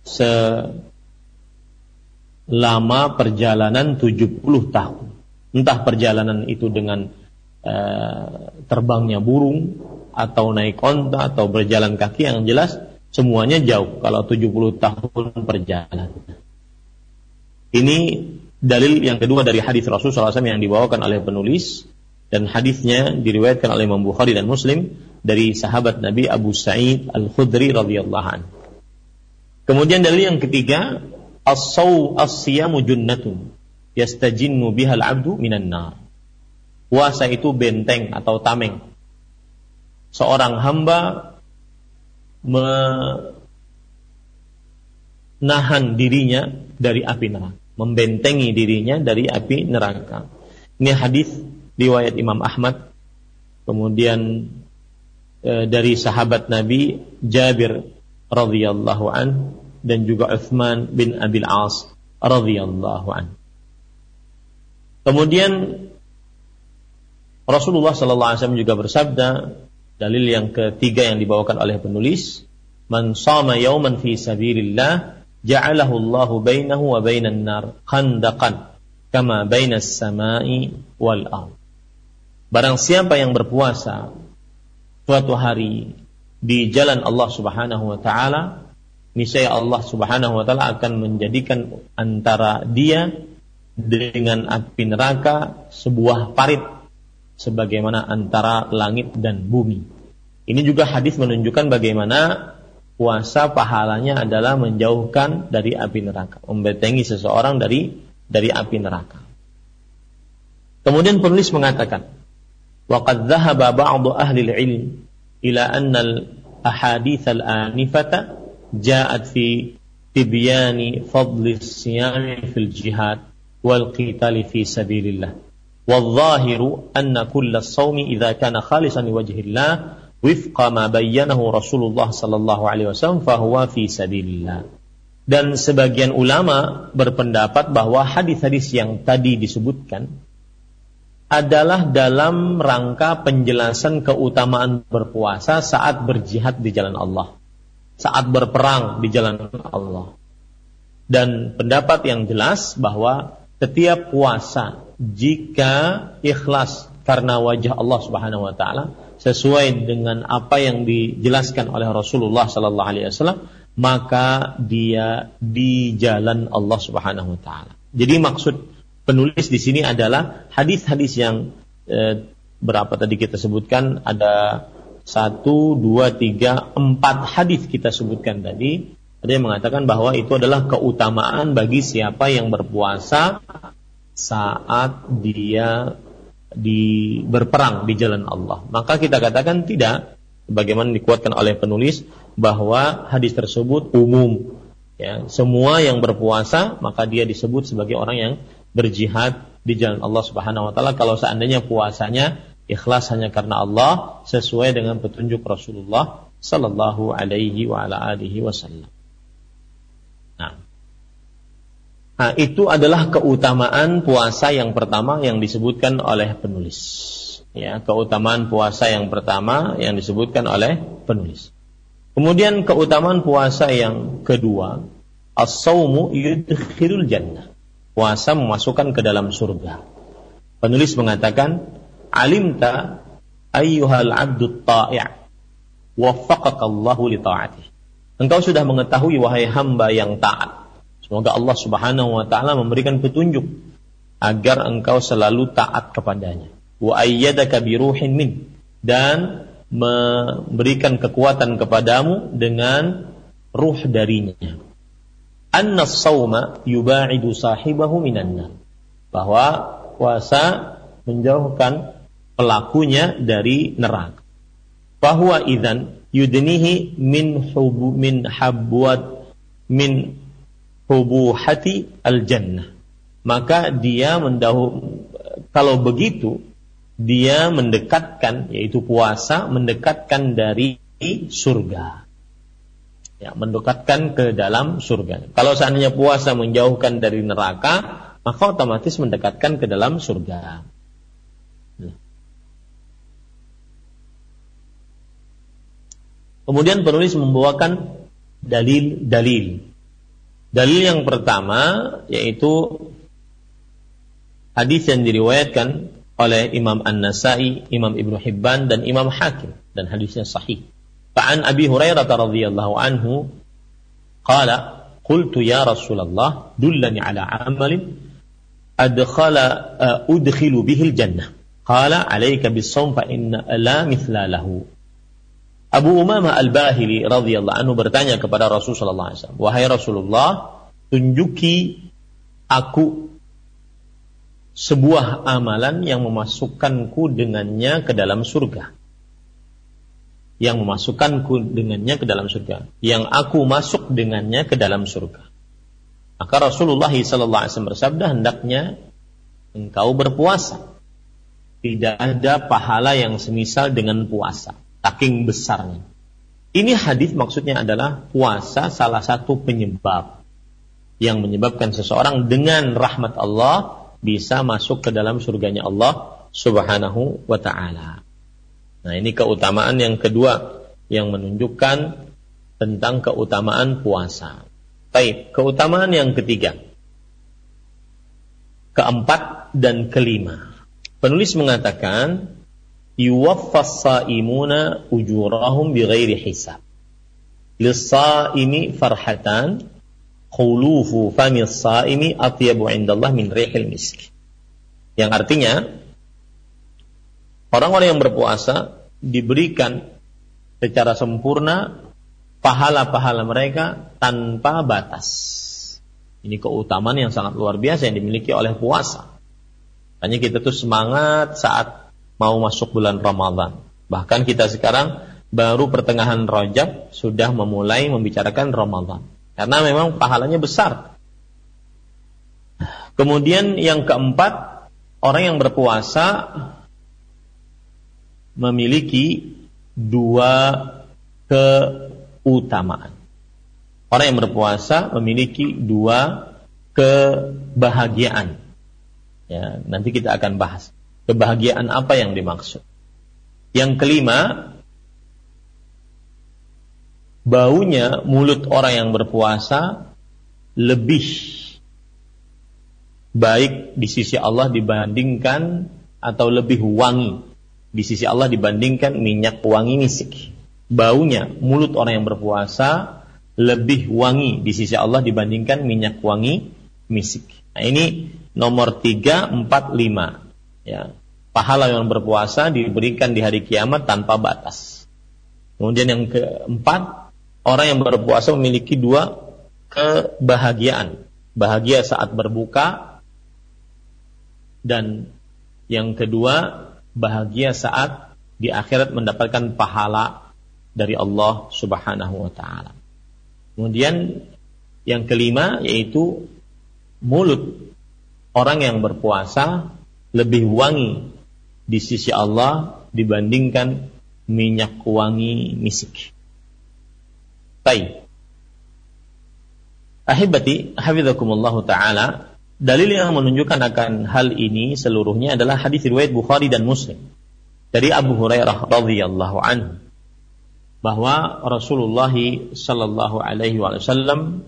selama perjalanan 70 tahun. Entah perjalanan itu dengan terbangnya burung, atau naik onta, atau berjalan kaki, yang jelas semuanya jauh kalau 70 tahun perjalanan. Ini dalil yang kedua dari hadis Rasulullah SAW yang dibawakan oleh penulis, dan hadisnya diriwayatkan oleh Imam Bukhari dan Muslim dari sahabat Nabi Abu Sa'id Al-Khudri radhiyallahu anhu. Kemudian dalil yang ketiga, as-siyamu junnatun yastajinnu bihal 'abdu minan nar. Puasa itu benteng atau tameng. Seorang hamba menahan dirinya dari api neraka, membentengi dirinya dari api neraka. Ini hadis riwayat Imam Ahmad, kemudian dari sahabat Nabi Jabir radhiyallahu an, dan juga Utsman bin Abil As radhiyallahu an. Kemudian Rasulullah sallallahu alaihi wasallam juga bersabda, dalil yang ketiga yang dibawakan oleh penulis, man shama yawman fi sabilillah ja'alahu Allahu bainahu wa bainan nar khandaqan kama bainas samai wal ardh. Barang siapa yang berpuasa suatu hari di jalan Allah Subhanahu wa taala, niscaya Allah Subhanahu wa taala akan menjadikan antara dia dengan api neraka sebuah parit sebagaimana antara langit dan bumi. Ini juga hadis menunjukkan bagaimana puasa pahalanya adalah menjauhkan dari api neraka, membentengi seseorang dari api neraka. Kemudian penulis mengatakan, وَقَدْ ذَهَبَ بَعْضُ أَهْلِ الْعِلْمِ إِلَى أَنَّ الْأَحَادِيثَ الْآنِفَةَ جَاءَتْ فِي تِبْيَانِ فَضْلِ الصِّيَامِ فِي الْجِهَادِ وَالْقِتَالِ فِي سَبِيلِ اللَّهِ وَالظَّاهِرُ أَنَّ كُلَّ الصَّوْمِ إِذَا كَانَ خَالِصًا لِوَجْهِ اللَّهِ وِفْقَ مَا بَيَّنَهُ رَسُولُ اللَّهِ صَلَّى اللَّهُ عَلَيْهِ وَسَلَّمَ فَهُوَ فِي سَبِيلِ اللَّهِ. Dan sebagian ulama berpendapat bahwa hadis-hadis yang tadi disebutkan adalah dalam rangka penjelasan keutamaan berpuasa saat berjihad di jalan Allah, saat berperang di jalan Allah. Dan pendapat yang jelas bahwa setiap puasa jika ikhlas karena wajah Allah Subhanahu wa taala sesuai dengan apa yang dijelaskan oleh Rasulullah sallallahu alaihi wasallam, maka dia di jalan Allah Subhanahu wa taala. Jadi maksud penulis di sini adalah hadis-hadis yang berapa tadi kita sebutkan, ada 1, 2, 3, 4 hadis kita sebutkan tadi. Ada yang mengatakan bahwa itu adalah keutamaan bagi siapa yang berpuasa saat dia berperang di jalan Allah. Maka kita katakan tidak, sebagaimana dikuatkan oleh penulis bahwa hadis tersebut umum. Ya, semua yang berpuasa maka dia disebut sebagai orang yang berjihad di jalan Allah Subhanahu wa taala kalau seandainya puasanya ikhlas hanya karena Allah sesuai dengan petunjuk Rasulullah sallallahu alaihi wa ala alihi wasallam. Nah, itu adalah keutamaan puasa yang pertama yang disebutkan oleh penulis. Ya, keutamaan puasa yang pertama yang disebutkan oleh penulis. Kemudian keutamaan puasa yang kedua, as-shaumu yudkhilul jannah. Puasa memasukkan ke dalam surga. Penulis mengatakan, alimta ayyuhal abdut ta'i' waffaqakallahu li ta'atih. Engkau sudah mengetahui wahai hamba yang taat. Semoga Allah Subhanahu wa taala memberikan petunjuk agar engkau selalu taat kepadanya. Wa ayyadaka bi ruhin min, dan memberikan kekuatan kepadamu dengan ruh darinya. Anna as-sawma yuba'idu sahibahu minan nar. Bahwa puasa menjauhkan pelakunya dari neraka. Fahuwa idzan yudnihi min hubuhati al-jannah. Maka dia kalau begitu dia mendekatkan, yaitu puasa mendekatkan dari surga. Ya, mendekatkan ke dalam surga. Kalau seandainya puasa menjauhkan dari neraka, maka otomatis mendekatkan ke dalam surga. Kemudian penulis membawakan dalil-dalil. Dalil yang pertama yaitu hadis yang diriwayatkan oleh Imam An-Nasa'i, Imam Ibnu Hibban dan Imam Hakim, dan hadisnya sahih. Fa'an Abi Hurairah radhiyallahu anhu qala qultu ya Rasulullah dullani ala amalin udkhilu bihil jannah qala alayka bis-shaum fa inna la mithla lahu. Abu Umamah Al-Bahili radhiyallahu anhu bertanya kepada Rasulullah sallallahu alaihi wasallam, wahai Rasulullah, tunjuki aku sebuah amalan yang memasukkanku dengannya ke dalam surga. Yang memasukkanku dengannya ke dalam surga, yang aku masuk dengannya ke dalam surga. Maka Rasulullah sallallahu alaihi wasallam bersabda, hendaknya engkau berpuasa. Tidak ada pahala yang semisal dengan puasa, saking besarnya. Ini hadis maksudnya adalah puasa salah satu penyebab yang menyebabkan seseorang dengan rahmat Allah bisa masuk ke dalam surganya Allah Subhanahu wa ta'ala. Nah, ini keutamaan yang kedua yang menunjukkan tentang keutamaan puasa. Baik, keutamaan yang ketiga, keempat dan kelima. Penulis mengatakan yuwaffas shaimuna ujurahum bighairi hisab. Lis-shaimi farhatan khulufu famis shaimi atyabu indallah min rihil misk. Yang artinya orang-orang yang berpuasa diberikan secara sempurna pahala-pahala mereka tanpa batas. Ini keutamaan yang sangat luar biasa yang dimiliki oleh puasa. Hanya kita tuh semangat saat mau masuk bulan Ramadan. Bahkan kita sekarang baru pertengahan Rajab sudah memulai membicarakan Ramadan. Karena memang pahalanya besar. Kemudian yang keempat, orang yang berpuasa memiliki dua keutamaan. Orang yang berpuasa memiliki dua kebahagiaan. Ya, nanti kita akan bahas kebahagiaan apa yang dimaksud. Yang kelima, baunya mulut orang yang berpuasa lebih baik di sisi Allah dibandingkan atau lebih wangi di sisi Allah dibandingkan minyak wangi misik. Baunya mulut orang yang berpuasa lebih wangi di sisi Allah dibandingkan minyak wangi misik. Nah, ini nomor 3, 4, 5. Ya. Pahala yang berpuasa diberikan di hari kiamat tanpa batas. Kemudian yang keempat, orang yang berpuasa memiliki dua kebahagiaan. Bahagia saat berbuka, dan yang kedua, bahagia saat di akhirat mendapatkan pahala dari Allah Subhanahu wa ta'ala. Kemudian yang kelima yaitu mulut orang yang berpuasa lebih wangi di sisi Allah dibandingkan minyak wangi misik. Baik. Ahibati, hafizakumullah ta'ala, dalil yang menunjukkan akan hal ini seluruhnya adalah hadis riwayat Bukhari dan Muslim dari Abu Hurairah radhiyallahu anhu bahwa Rasulullah sallallahu alaihi wasallam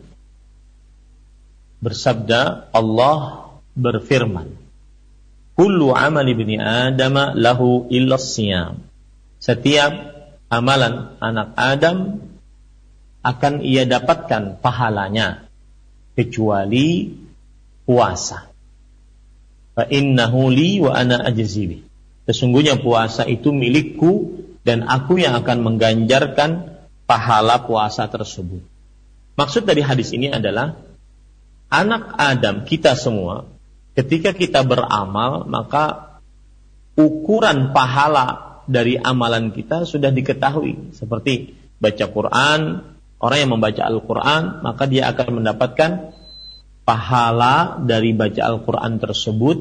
bersabda, Allah berfirman, kullu amali ibni Adam lahu illa siyam. Setiap amalan anak Adam akan ia dapatkan pahalanya kecuali puasa. Fa innahu li wa ana ajzi bih. Sesungguhnya puasa itu milikku dan aku yang akan mengganjarkan pahala puasa tersebut. Maksud dari hadis ini adalah anak Adam kita semua ketika kita beramal maka ukuran pahala dari amalan kita sudah diketahui. Seperti baca Quran, orang yang membaca Al-Quran maka dia akan mendapatkan pahala dari baca Al-Quran tersebut,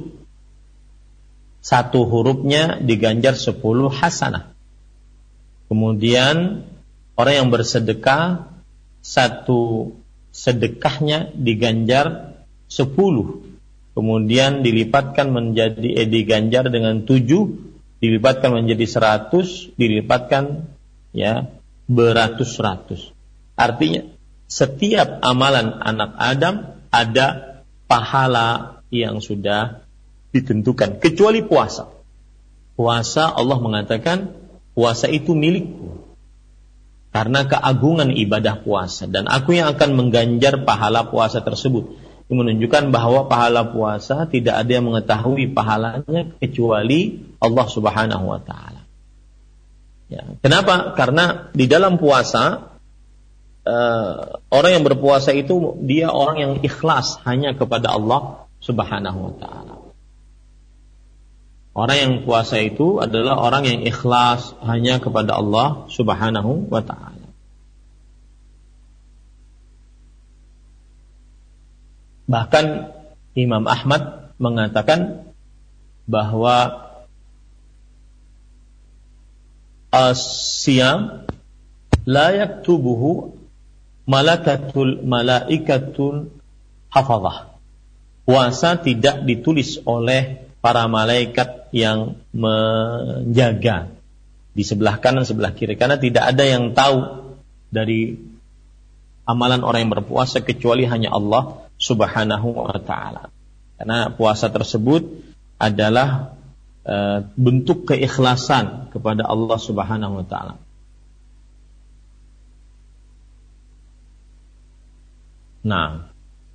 satu hurufnya diganjar 10 hasanah. Kemudian orang yang bersedekah, satu sedekahnya diganjar 10. Kemudian dilipatkan menjadi diganjar dengan 7, dilipatkan menjadi 100, dilipatkan ya beratus-ratus. Artinya setiap amalan anak Adam ada pahala yang sudah ditentukan kecuali puasa. Puasa Allah mengatakan puasa itu milikku karena keagungan ibadah puasa dan aku yang akan mengganjar pahala puasa tersebut. Ini menunjukkan bahwa pahala puasa tidak ada yang mengetahui pahalanya kecuali Allah Subhanahu wa ta'ala. Ya, kenapa? Karena di dalam puasa orang yang berpuasa itu dia orang yang ikhlas hanya kepada Allah Subhanahu wa ta'ala. Orang yang puasa itu adalah orang yang ikhlas hanya kepada Allah Subhanahu wa ta'ala. Bahkan Imam Ahmad mengatakan bahwa as-siyam la yaktubuhu malaikatul hafazah. Puasa tidak ditulis oleh para malaikat yang menjaga di sebelah kanan sebelah kiri, karena tidak ada yang tahu dari amalan orang yang berpuasa kecuali hanya Allah Subhanahu wa ta'ala. Karena puasa tersebut adalah bentuk keikhlasan kepada Allah Subhanahu wa taala. Nah,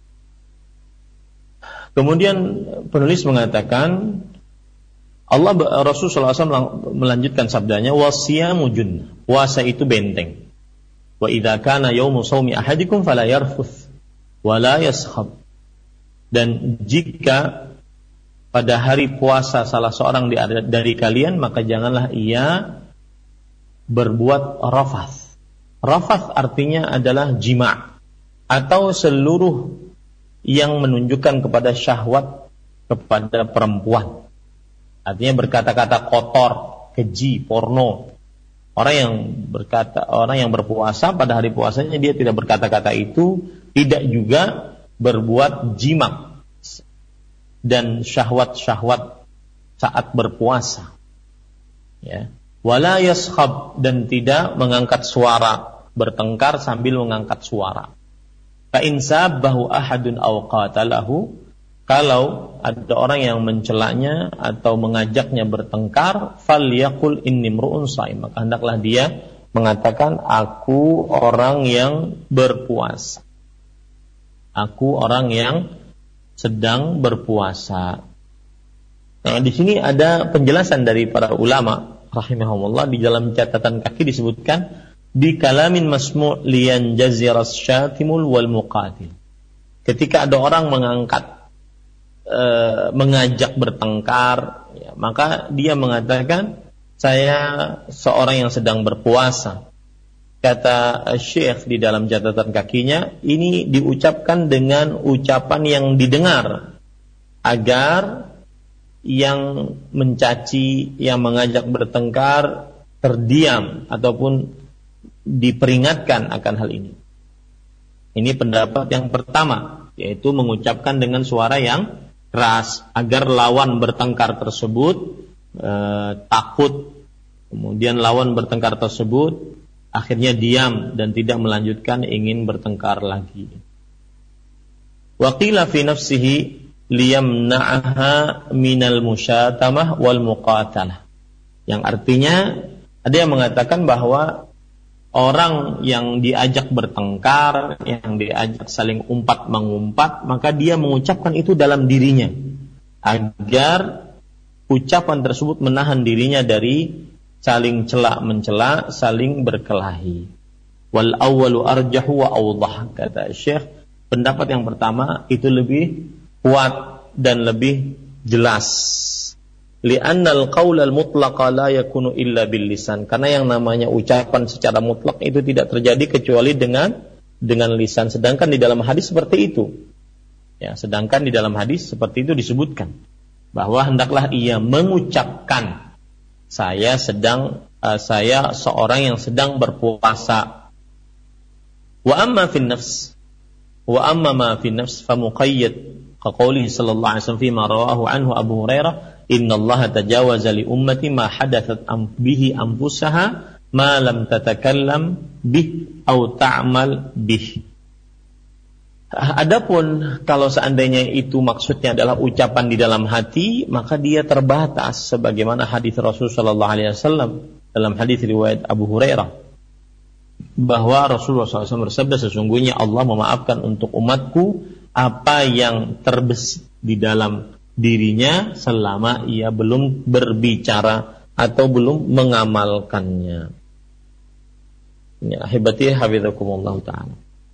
kemudian penulis mengatakan Rasulullah SAW melanjutkan sabdanya, wasiyamu junnah, puasa itu benteng. Wa idza kana yaumu shaumi ahadikum fala yarfuth wa la yaskhab. Dan jika pada hari puasa salah seorang dari kalian, maka janganlah ia berbuat rafath. Rafath artinya adalah jima' atau seluruh yang menunjukkan kepada syahwat kepada perempuan. Artinya berkata-kata kotor, keji, porno. Orang yang berpuasa pada hari puasanya dia tidak berkata-kata itu, tidak juga berbuat jima' dan syahwat-syahwat saat berpuasa. Ya. Wala yaskhab, dan tidak mengangkat suara, bertengkar sambil mengangkat suara. Fa in sabbahu ahadun aw qatalahu, kalau ada orang yang mencelanya atau mengajaknya bertengkar, falyaqul inni imru'un shaim, maka hendaklah dia mengatakan aku orang yang berpuasa. Aku orang yang sedang berpuasa. Nah, di sini ada penjelasan dari para ulama rahimahumullah. Di dalam catatan kaki disebutkan bi kalamin masmu' liyan jaziras syatimul wal muqatil. Ketika ada orang mengajak bertengkar, ya, maka dia mengatakan saya seorang yang sedang berpuasa. Kata Syekh di dalam catatan kakinya, ini diucapkan dengan ucapan yang didengar agar yang mencaci, yang mengajak bertengkar terdiam ataupun diperingatkan akan hal ini. Ini pendapat yang pertama, yaitu mengucapkan dengan suara yang keras agar lawan bertengkar tersebut takut, kemudian lawan bertengkar tersebut akhirnya diam dan tidak melanjutkan ingin bertengkar lagi. Wa qila fi nafsihi liyamna'aha minal musyatamah wal muqatalah. Yang artinya ada yang mengatakan bahwa orang yang diajak bertengkar, yang diajak saling umpat mengumpat, maka dia mengucapkan itu dalam dirinya agar ucapan tersebut menahan dirinya dari saling celak mencela, saling berkelahi. Wal awwalu arjahu wa awdah, kata Syekh, pendapat yang pertama itu lebih kuat dan lebih jelas. Li'annal qaulal mutlaqa la yakunu illa bil lisan, karena yang namanya ucapan secara mutlak itu tidak terjadi kecuali dengan lisan. Sedangkan di dalam hadis seperti itu. Ya, sedangkan di dalam hadis seperti itu disebutkan bahwa hendaklah ia mengucapkan saya seorang yang sedang berpuasa. Wa amma fin nafs, wa amma ma fin nafs fa muqayyad ka qoulihi sallallahu alaihi wasallam fi ma rawahu anhu Abu Hurairah, innallaha tajawaza li ummati ma hadathat bihi anfusaha ma lam tatakallam bih aw ta'mal bih. Adapun kalau seandainya itu maksudnya adalah ucapan di dalam hati, maka dia terbatas sebagaimana hadis Rasul sallallahu alaihi wasallam dalam hadis riwayat Abu Hurairah bahwa Rasulullah SAW bersabda, sesungguhnya Allah memaafkan untuk umatku apa yang terbesit di dalam dirinya selama ia belum berbicara atau belum mengamalkannya. Ya, hebati hafizakumullah ta'ala.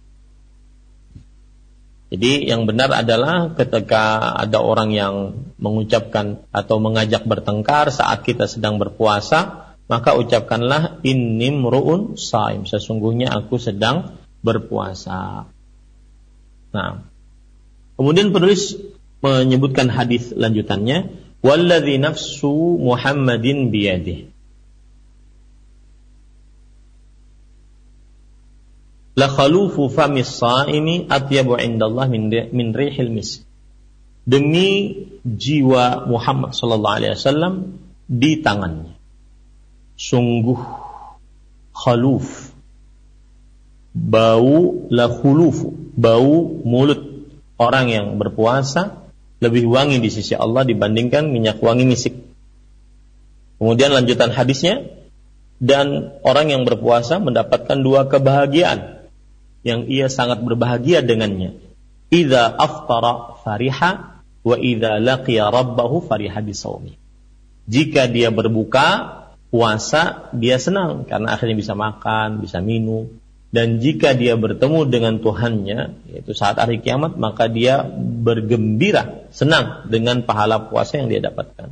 Jadi yang benar adalah ketika ada orang yang mengucapkan atau mengajak bertengkar saat kita sedang berpuasa, maka ucapkanlah inni imru'un shaim, sesungguhnya aku sedang berpuasa. Nah, kemudian penulis menyebutkan hadis lanjutannya, walladzi nafsu Muhammadin biyadihi la khalufu famis shaimi atyabu indallah min rihil misk. Demi jiwa Muhammad sallallahu alaihi wasallam di tangannya, sungguh khaluf, bau la khulufu, bau mulut orang yang berpuasa lebih wangi di sisi Allah dibandingkan minyak wangi misik. Kemudian lanjutan hadisnya, dan orang yang berpuasa mendapatkan 2 kebahagiaan yang ia sangat berbahagia dengannya. Idza aftara fariha wa idza laqiya rabbahu fariha bisawmi. Jika dia berbuka puasa, dia senang karena akhirnya bisa makan, bisa minum. Dan jika dia bertemu dengan Tuhannya, yaitu saat hari kiamat, maka dia bergembira, senang dengan pahala puasa yang dia dapatkan.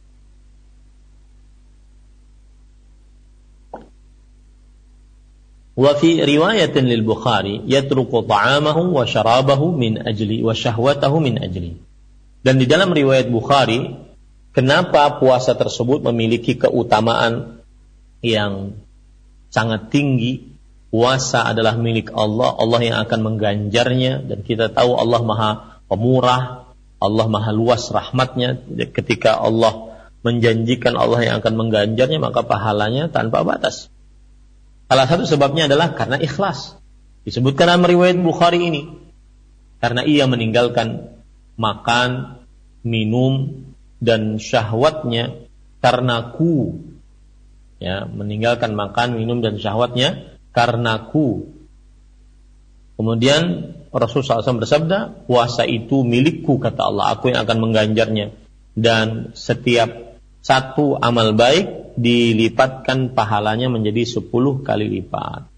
Wa fi riwayatin lil Bukhari yatruku ta'amahu wa syarabahu min ajli wa syahwatahu min ajli. Dan di dalam riwayat Bukhari, kenapa puasa tersebut memiliki keutamaan yang sangat tinggi? Puasa adalah milik Allah, Allah yang akan mengganjarnya, dan kita tahu Allah Maha Pemurah, Allah Maha luas rahmatnya. Ketika Allah menjanjikan Allah yang akan mengganjarnya, maka pahalanya tanpa batas. Salah satu sebabnya adalah karena ikhlas. Disebutkan dalam riwayat Bukhari ini, karena ia meninggalkan makan, minum, dan syahwatnya karenaku. Ya, meninggalkan makan, minum, dan syahwatnya karenaku. Kemudian Rasulullah SAW bersabda, puasa itu milikku, kata Allah, aku yang akan mengganjarnya. Dan setiap satu amal baik dilipatkan pahalanya menjadi 10 kali lipat.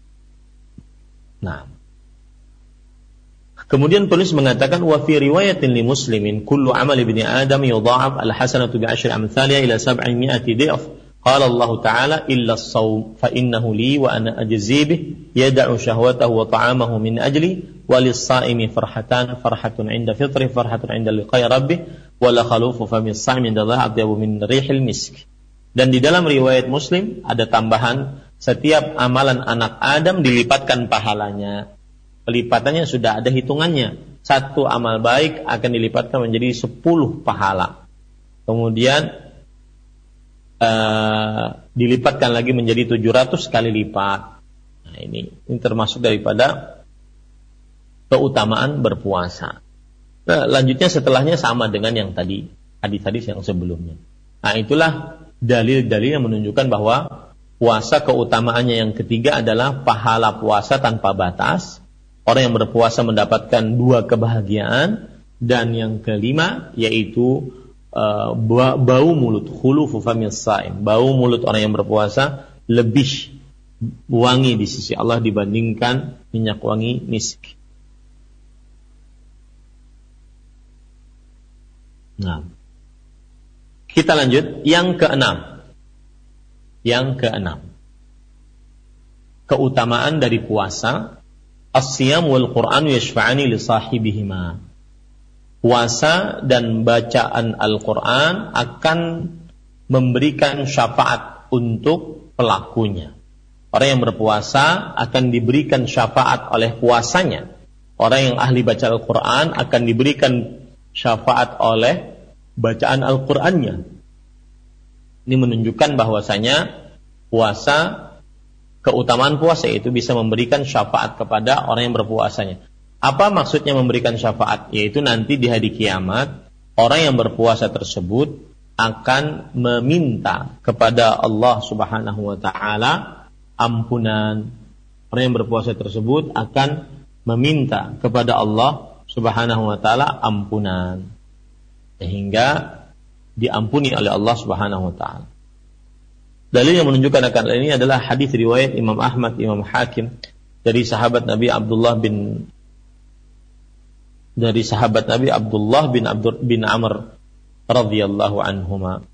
Nah, kemudian penulis mengatakan, wa fi riwayatin li Muslimin kullu amal ibni Adam yudha'af al-hasanatu bi 10 amsalha ila 700 dhif. Qala Allah Ta'ala illa as-sawm fa innahu li wa ana ajzi bih yad'u shahwatahu wa ta'amahu min ajli wa lis-sa'imi farhatun 'inda fitri farhatun 'inda liqa'i rabbih wa la khalufu fami as-sa'imi 'inda Allah atyabu min rihil misk. Dan di dalam riwayat Muslim ada tambahan, setiap amalan anak Adam dilipatkan pahalanya. Pelipatannya sudah ada hitungannya. Satu amal baik akan dilipatkan menjadi 10 pahala. Kemudian dilipatkan lagi menjadi 700 kali lipat. Nah, ini termasuk daripada keutamaan berpuasa. Nah, lanjutnya setelahnya sama dengan yang tadi, hadis-hadis yang sebelumnya. Nah, itulah dalil-dalil yang menunjukkan bahwa puasa keutamaannya yang ketiga adalah pahala puasa tanpa batas. Orang yang berpuasa mendapatkan 2 kebahagiaan. Dan yang kelima yaitu bau mulut, khulufu famis saim. Bau mulut orang yang berpuasa lebih wangi di sisi Allah dibandingkan minyak wangi misk. Nah, kita lanjut yang keenam. Keutamaan dari puasa, as-siyam wal Qur'an yashfa'ani li sahibihima. Puasa dan bacaan Al-Quran akan memberikan syafaat untuk pelakunya. Orang yang berpuasa akan diberikan syafaat oleh puasanya. Orang yang ahli baca Al-Quran akan diberikan syafaat oleh bacaan Al-Qurannya. Ini menunjukkan bahwasanya puasa, keutamaan puasa itu bisa memberikan syafaat kepada orang yang berpuasanya. Apa maksudnya memberikan syafaat? Yaitu nanti di hari kiamat, orang yang berpuasa tersebut akan meminta kepada Allah Subhanahu wa Ta'ala ampunan. Orang yang berpuasa tersebut akan meminta kepada Allah Subhanahu wa Ta'ala ampunan, sehingga diampuni oleh Allah Subhanahu wa Ta'ala. Dalil yang menunjukkan akan ini adalah hadis riwayat Imam Ahmad, Imam Hakim dari sahabat Nabi Abdullah bin Amr radhiyallahu anhuma.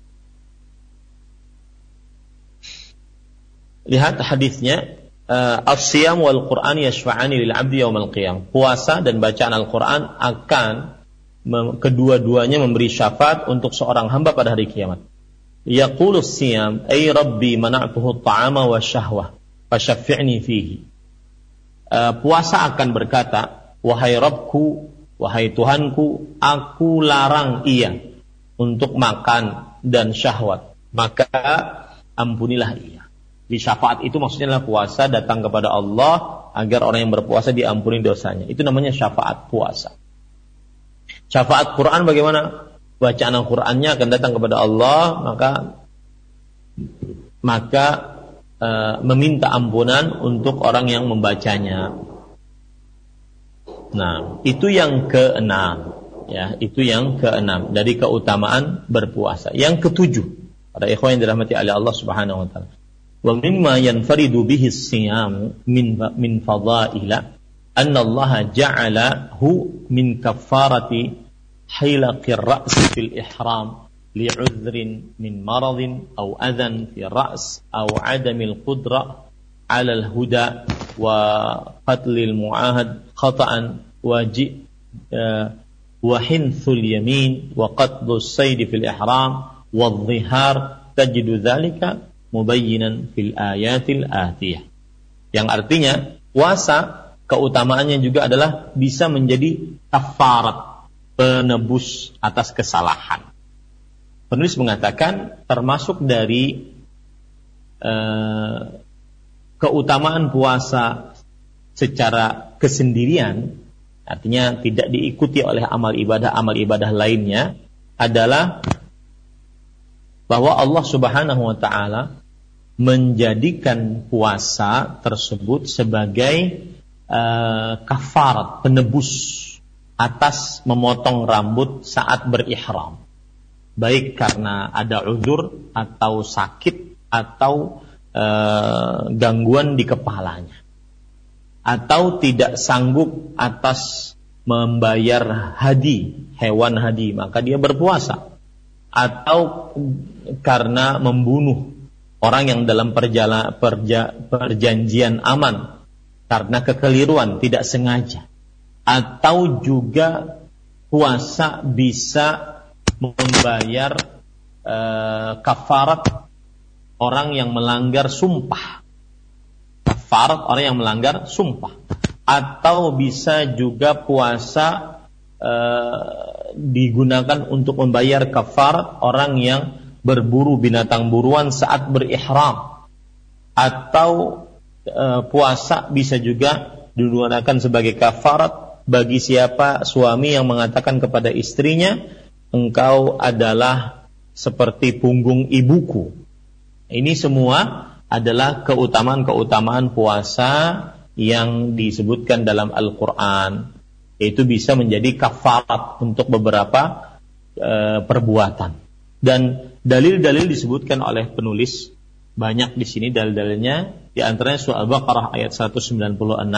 Lihat hadisnya, as-siyam wal Qur'an yashfa'ani lil 'abdi yaumal qiyamah. Puasa dan bacaan Al-Qur'an akan kedua-duanya memberi syafaat untuk seorang hamba pada hari kiamat. Yaqulu as-siyam ay rabbi mana'tuhu at-ta'ama wasyahwah fashaffi'ni fihi. Puasa akan berkata, wahai Rabbku, wahai Tuhanku, aku larang ia untuk makan dan syahwat, maka ampunilah ia. Di syafaat itu maksudnya adalah puasa datang kepada Allah agar orang yang berpuasa diampuni dosanya. Itu namanya syafaat puasa. Syafaat Quran bagaimana? Bacaan Al-Qurannya akan datang kepada Allah, maka maka meminta ampunan untuk orang yang membacanya. Nah, itu yang keenam, ya, itu yang keenam dari keutamaan berpuasa. Yang ketujuh, para ikhwan yang dirahmati oleh Allah Subhanahu wa taala. Wa mimma yanfaridu bihi as-siyam min fadaila anna Allah ja'alahu min kaffarati hilaqir ra's fil ihram li'udhrin min maradin aw adhan fi ra's aw 'adamil qudrah 'ala al-huda wa qatlil mu'ahad khata'an wa hinthul yamin wa qatdus sayd fil ihram wadh-dhihar tajidu dzalika mubayyinan fil ayatil atiyah. Yang artinya puasa keutamaannya juga adalah bisa menjadi kafarat, penebus atas kesalahan. Penulis mengatakan termasuk dari keutamaan puasa secara kesendirian, artinya tidak diikuti oleh amal ibadah lainnya, adalah bahwa Allah Subhanahu wa taala menjadikan puasa tersebut sebagai kafarat, penebus atas memotong rambut saat berihram, baik karena ada uzur atau sakit atau gangguan di kepalanya, atau tidak sanggup atas membayar hewan hadi, maka dia berpuasa, atau karena membunuh orang yang dalam perjanjian aman karena kekeliruan, tidak sengaja, atau juga puasa bisa membayar kafarat orang yang melanggar sumpah, kafarat orang yang melanggar sumpah, atau bisa juga puasa digunakan untuk membayar kafarat orang yang berburu binatang buruan saat berihram, atau puasa bisa juga digunakan sebagai kafarat bagi siapa suami yang mengatakan kepada istrinya, engkau adalah seperti punggung ibuku. Ini semua adalah keutamaan-keutamaan puasa yang disebutkan dalam Al-Quran. Itu bisa menjadi kafarat untuk beberapa perbuatan. Dan dalil-dalil disebutkan oleh penulis banyak di sini dalil-dalilnya. Di antaranya surah Al-Baqarah ayat 196,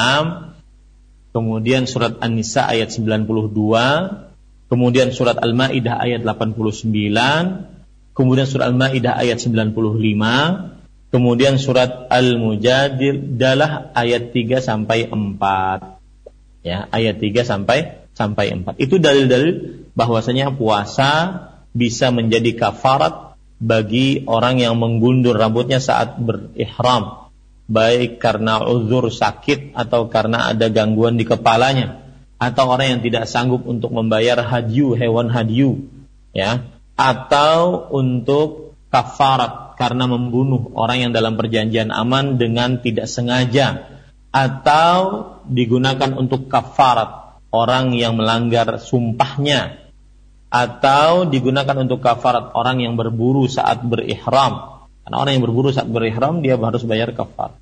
kemudian surat An-Nisa ayat 92, kemudian surat Al-Maidah ayat 89, kemudian surat Al-Maidah ayat 95, kemudian surat Al-Mujadilah ayat 3 sampai 4. Ya, ayat 3 sampai 4. Itu dalil-dalil bahwasanya puasa bisa menjadi kafarat bagi orang yang menggundur rambutnya saat berihram, baik karena uzur sakit atau karena ada gangguan di kepalanya, atau orang yang tidak sanggup untuk membayar hewan hadyu, ya, atau untuk kafarat karena membunuh orang yang dalam perjanjian aman dengan tidak sengaja, atau digunakan untuk kafarat orang yang melanggar sumpahnya, atau digunakan untuk kafarat orang yang berburu saat berihram. Karena orang yang berburu saat berihram dia harus bayar kafarat.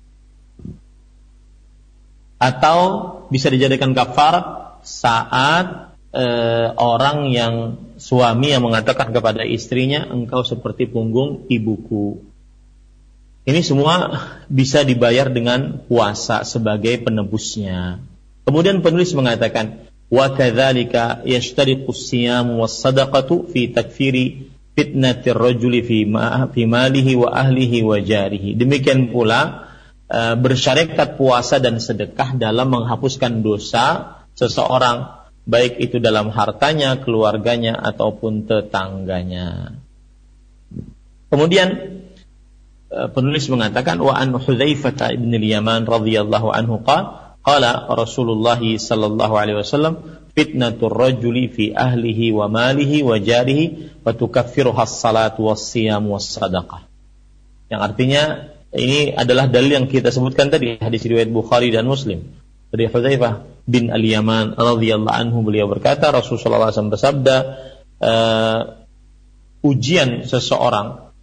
Atau bisa dijadikan kafarat saat orang yang suami yang mengatakan kepada istrinya, engkau seperti punggung ibuku. Ini semua bisa dibayar dengan puasa sebagai penebusnya. Kemudian penulis mengatakan, wa kadzalika yashtariqu as-siyam was-sadaqatu fi takfiri fitnatir rajuli fi malihi wa ahlihi wa jarihi. Demikian pula bersyarikat puasa dan sedekah dalam menghapuskan dosa seseorang, baik itu dalam hartanya, keluarganya ataupun tetangganya. Kemudian penulis mengatakan, wa an Hudzaifah bin al-Yaman radhiyallahu anhu qala Rasulullah sallallahu alaihi wasallam, fitnatur rajuli fi ahlihi wa malihi wa jarihi wa tukaffiruha as-salatu was-siyam was-sadaqah. Yang artinya ini adalah dalil yang kita sebutkan tadi, hadis riwayat Bukhari dan Muslim. Dari Hudzaifah bin al-Yaman radhiyallahu anhu, beliau berkata, Rasulullah SAW bersabda, ujian seseorang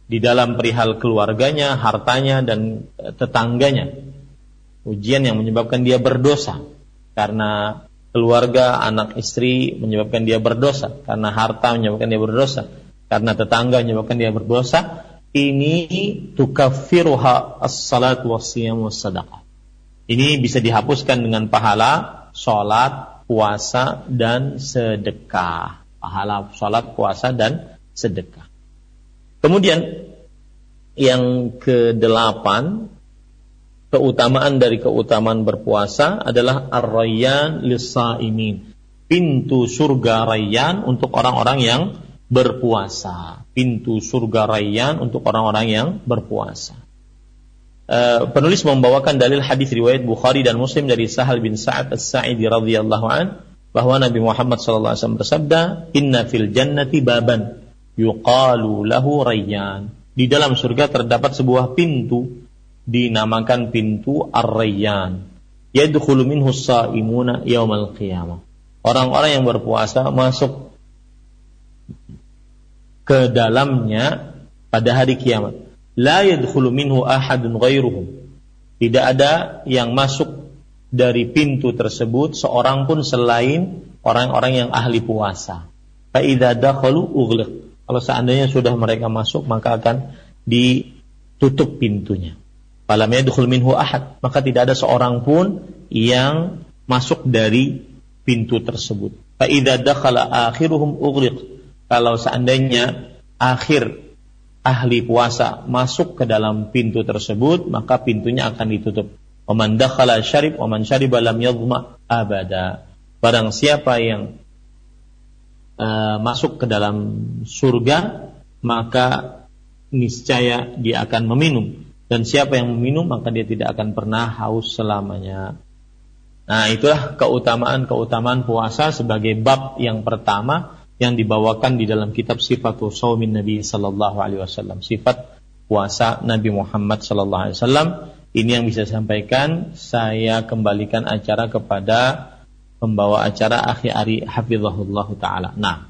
di dalam perihal keluarganya, hartanya, dan tetangganya. Ujian yang menyebabkan dia berdosa karena keluarga, anak istri menyebabkan dia berdosa, karena harta menyebabkan dia berdosa, karena tetangga menyebabkan dia berdosa. Ini tukaffiruha as-salat was-siyam was-sadaqah. Ini bisa dihapuskan dengan pahala salat, puasa, dan sedekah. Pahala salat, puasa, dan sedekah. Kemudian yang ke-8, keutamaan dari keutamaan berpuasa adalah ar-rayyan lis-shaimin. Pintu surga Rayyan untuk orang-orang yang berpuasa. Pintu surga Rayyan untuk orang-orang yang berpuasa. Penulis membawakan dalil hadis riwayat Bukhari dan Muslim dari Sahal bin Sa'ad As-Sa'idi radhiyallahu an bahwa Nabi Muhammad sallallahu alaihi wasallam bersabda, "Inna fil jannati baban yuqalu lahu Rayyan." Di dalam surga terdapat sebuah pintu dinamakan pintu Ar-Rayyan. Yadkhulu minhu as-sha'imuna yaumal qiyamah. Orang-orang yang berpuasa masuk ke dalamnya pada hari kiamat. La yadkhulu minhu ahadun ghairuhum. Tidak ada yang masuk dari pintu tersebut seorang pun selain orang-orang yang ahli puasa. Fa idza dakhalu ughliq. Kalau seandainya sudah mereka masuk, maka akan ditutup pintunya. Falam yadkhul minhu ahad, maka tidak ada seorang pun yang masuk dari pintu tersebut. Fa idza dakhala akhiruhum ughliq. Kalau seandainya akhir ahli puasa masuk ke dalam pintu tersebut, maka pintunya akan ditutup. Waman dakhala syarib, waman syariba lam yadhma abada. Barang siapa yang masuk ke dalam surga, maka niscaya dia akan meminum. Dan siapa yang meminum, maka dia tidak akan pernah haus selamanya. Nah, itulah keutamaan puasa sebagai bab yang pertama yang dibawakan di dalam kitab Sifatul Shaumin Nabi sallallahu alaihi wasallam. Sifat puasa Nabi Muhammad sallallahu alaihi wasallam. Ini yang bisa saya sampaikan. Saya kembalikan acara kepada pembawa acara Akhi Ari hafizahullah taala. Nah.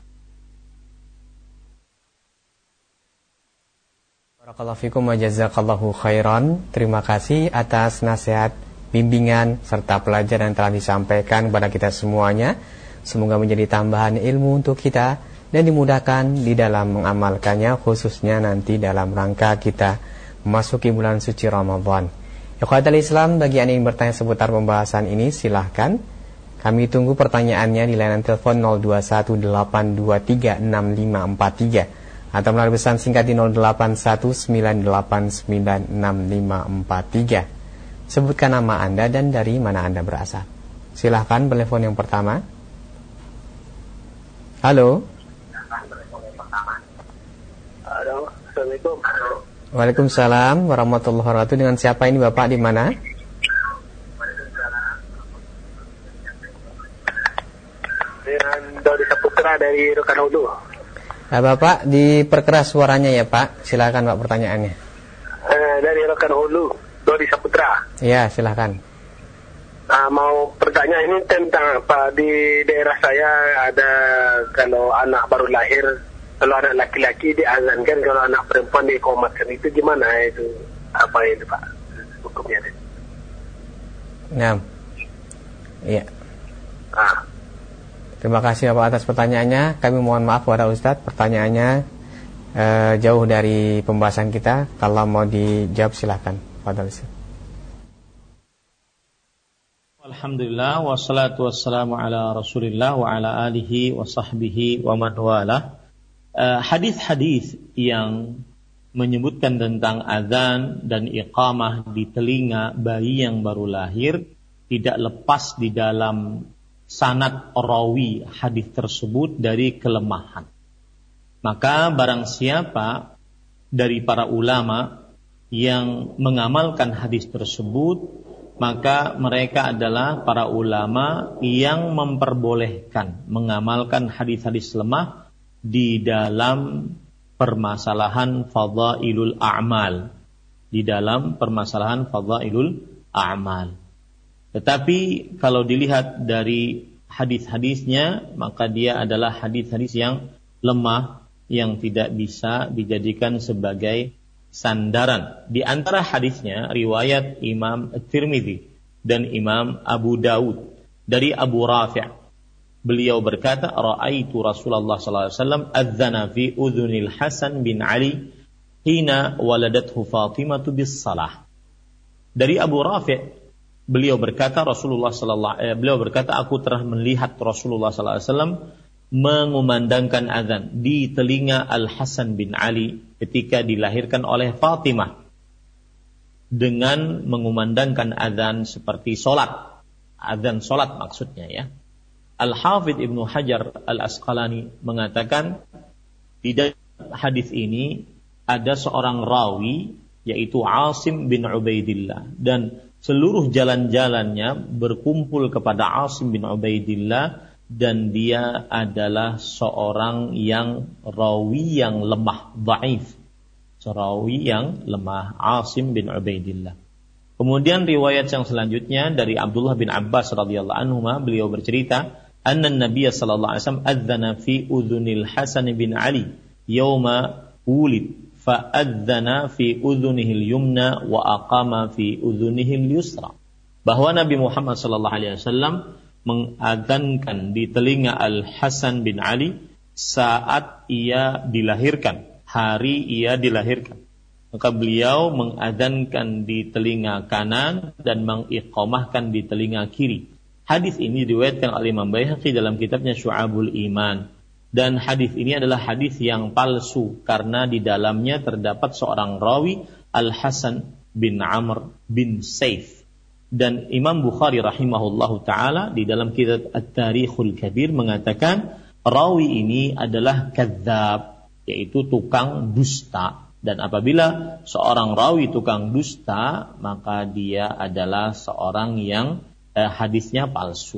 Barakallahu fikum wa jazakallahu khairan. Terima kasih atas nasihat, bimbingan serta pelajaran yang telah disampaikan kepada kita semuanya. Semoga menjadi tambahan ilmu untuk kita dan dimudahkan di dalam mengamalkannya, khususnya nanti dalam rangka kita memasuki bulan suci Ramadan. Ikhwatal Islam, bagi Anda yang bertanya seputar pembahasan ini, silahkan. Kami tunggu pertanyaannya di layanan telepon 0218236543 atau melalui pesan singkat di 0819896543. Sebutkan nama Anda dan dari mana Anda berasal. Silahkan telepon yang pertama. Halo. Halo, Assalamualaikum. Waalaikumsalam warahmatullahi wabarakatuh. Dengan siapa ini Bapak, di mana? Dengan Dodi Saputra dari Rokanhulu. Bapak diperkeras suaranya ya Pak. Silakan Pak pertanyaannya. Dari Rokanhulu, Dodi Saputra. Ya, silakan. Mau bertanya ini tentang apa, di daerah saya ada kalau anak baru lahir, kalau anak laki-laki diazankan, kalau anak perempuan diqomatkan, itu gimana itu? Apa itu Pak hukumnya? Nah, iya. Terima kasih Bapak atas pertanyaannya. Kami mohon maaf kepada Ustadz, pertanyaannya jauh dari pembahasan kita. Kalau mau dijawab silakan, Fadhil Ustadz. Alhamdulillah wassalatu wassalamu ala Rasulillah wa ala alihi wa sahbihi wa man wala. Hadis-hadis yang menyebutkan tentang azan dan iqamah di telinga bayi yang baru lahir tidak lepas di dalam sanad rawi hadis tersebut dari kelemahan. Maka barang siapa dari para ulama yang mengamalkan hadis tersebut, maka mereka adalah para ulama yang memperbolehkan mengamalkan hadis-hadis lemah di dalam permasalahan fadhailul a'mal, di dalam permasalahan fadhailul a'mal. Tetapi kalau dilihat dari hadis-hadisnya, maka dia adalah hadis-hadis yang lemah yang tidak bisa dijadikan sebagai sandaran. Di antara hadisnya riwayat Imam At-Tirmidzi dan Imam Abu Daud dari Abu Rafi'. Beliau berkata, "Ra'aitu Rasulullah sallallahu alaihi wasallam adzana fi udhunil Hasan bin Ali hina waladathu Fatimah bis salah." Dari Abu Rafi', beliau berkata aku telah melihat Rasulullah sallallahu alaihi wasallam mengumandangkan azan di telinga Al Hasan bin Ali ketika dilahirkan oleh Fatimah dengan mengumandangkan azan seperti azan salat maksudnya ya. Al-Hafidh Ibnu Hajar Al-Asqalani mengatakan di dalam hadis ini ada seorang rawi yaitu Asim bin Ubaidillah, dan seluruh jalan-jalannya berkumpul kepada Asim bin Ubaidillah, dan dia adalah seorang yang rawi yang lemah, dhaif, rawi yang lemah, Asim bin Ubaidillah. Kemudian riwayat yang selanjutnya dari Abdullah bin Abbas radhiyallahu anhuma, beliau bercerita, anna Nabiy sallallahu alaihi wasallam adzana fi udhunil Hasan bin Ali yauma wulid fa adzana fi udhunihil yumna wa aqama fi udhunihil yusra. Bahwa Nabi Muhammad sallallahu alaihi wasallam mengadzankan di telinga Al Hasan bin Ali saat ia dilahirkan, hari ia dilahirkan. Maka beliau mengadzankan di telinga kanan dan mengiqamahkan di telinga kiri. Hadis ini diriwayatkan oleh Imam Baihaqi dalam kitabnya Syu'abul Iman. Dan hadis ini adalah hadis yang palsu karena di dalamnya terdapat seorang rawi Al Hasan bin Amr bin Saif. Dan Imam Bukhari rahimahullahu taala di dalam kitab At-Tarikhul Kabir mengatakan rawi ini adalah kadzab, yaitu tukang dusta. Dan apabila seorang rawi tukang dusta, maka dia adalah seorang yang hadisnya palsu.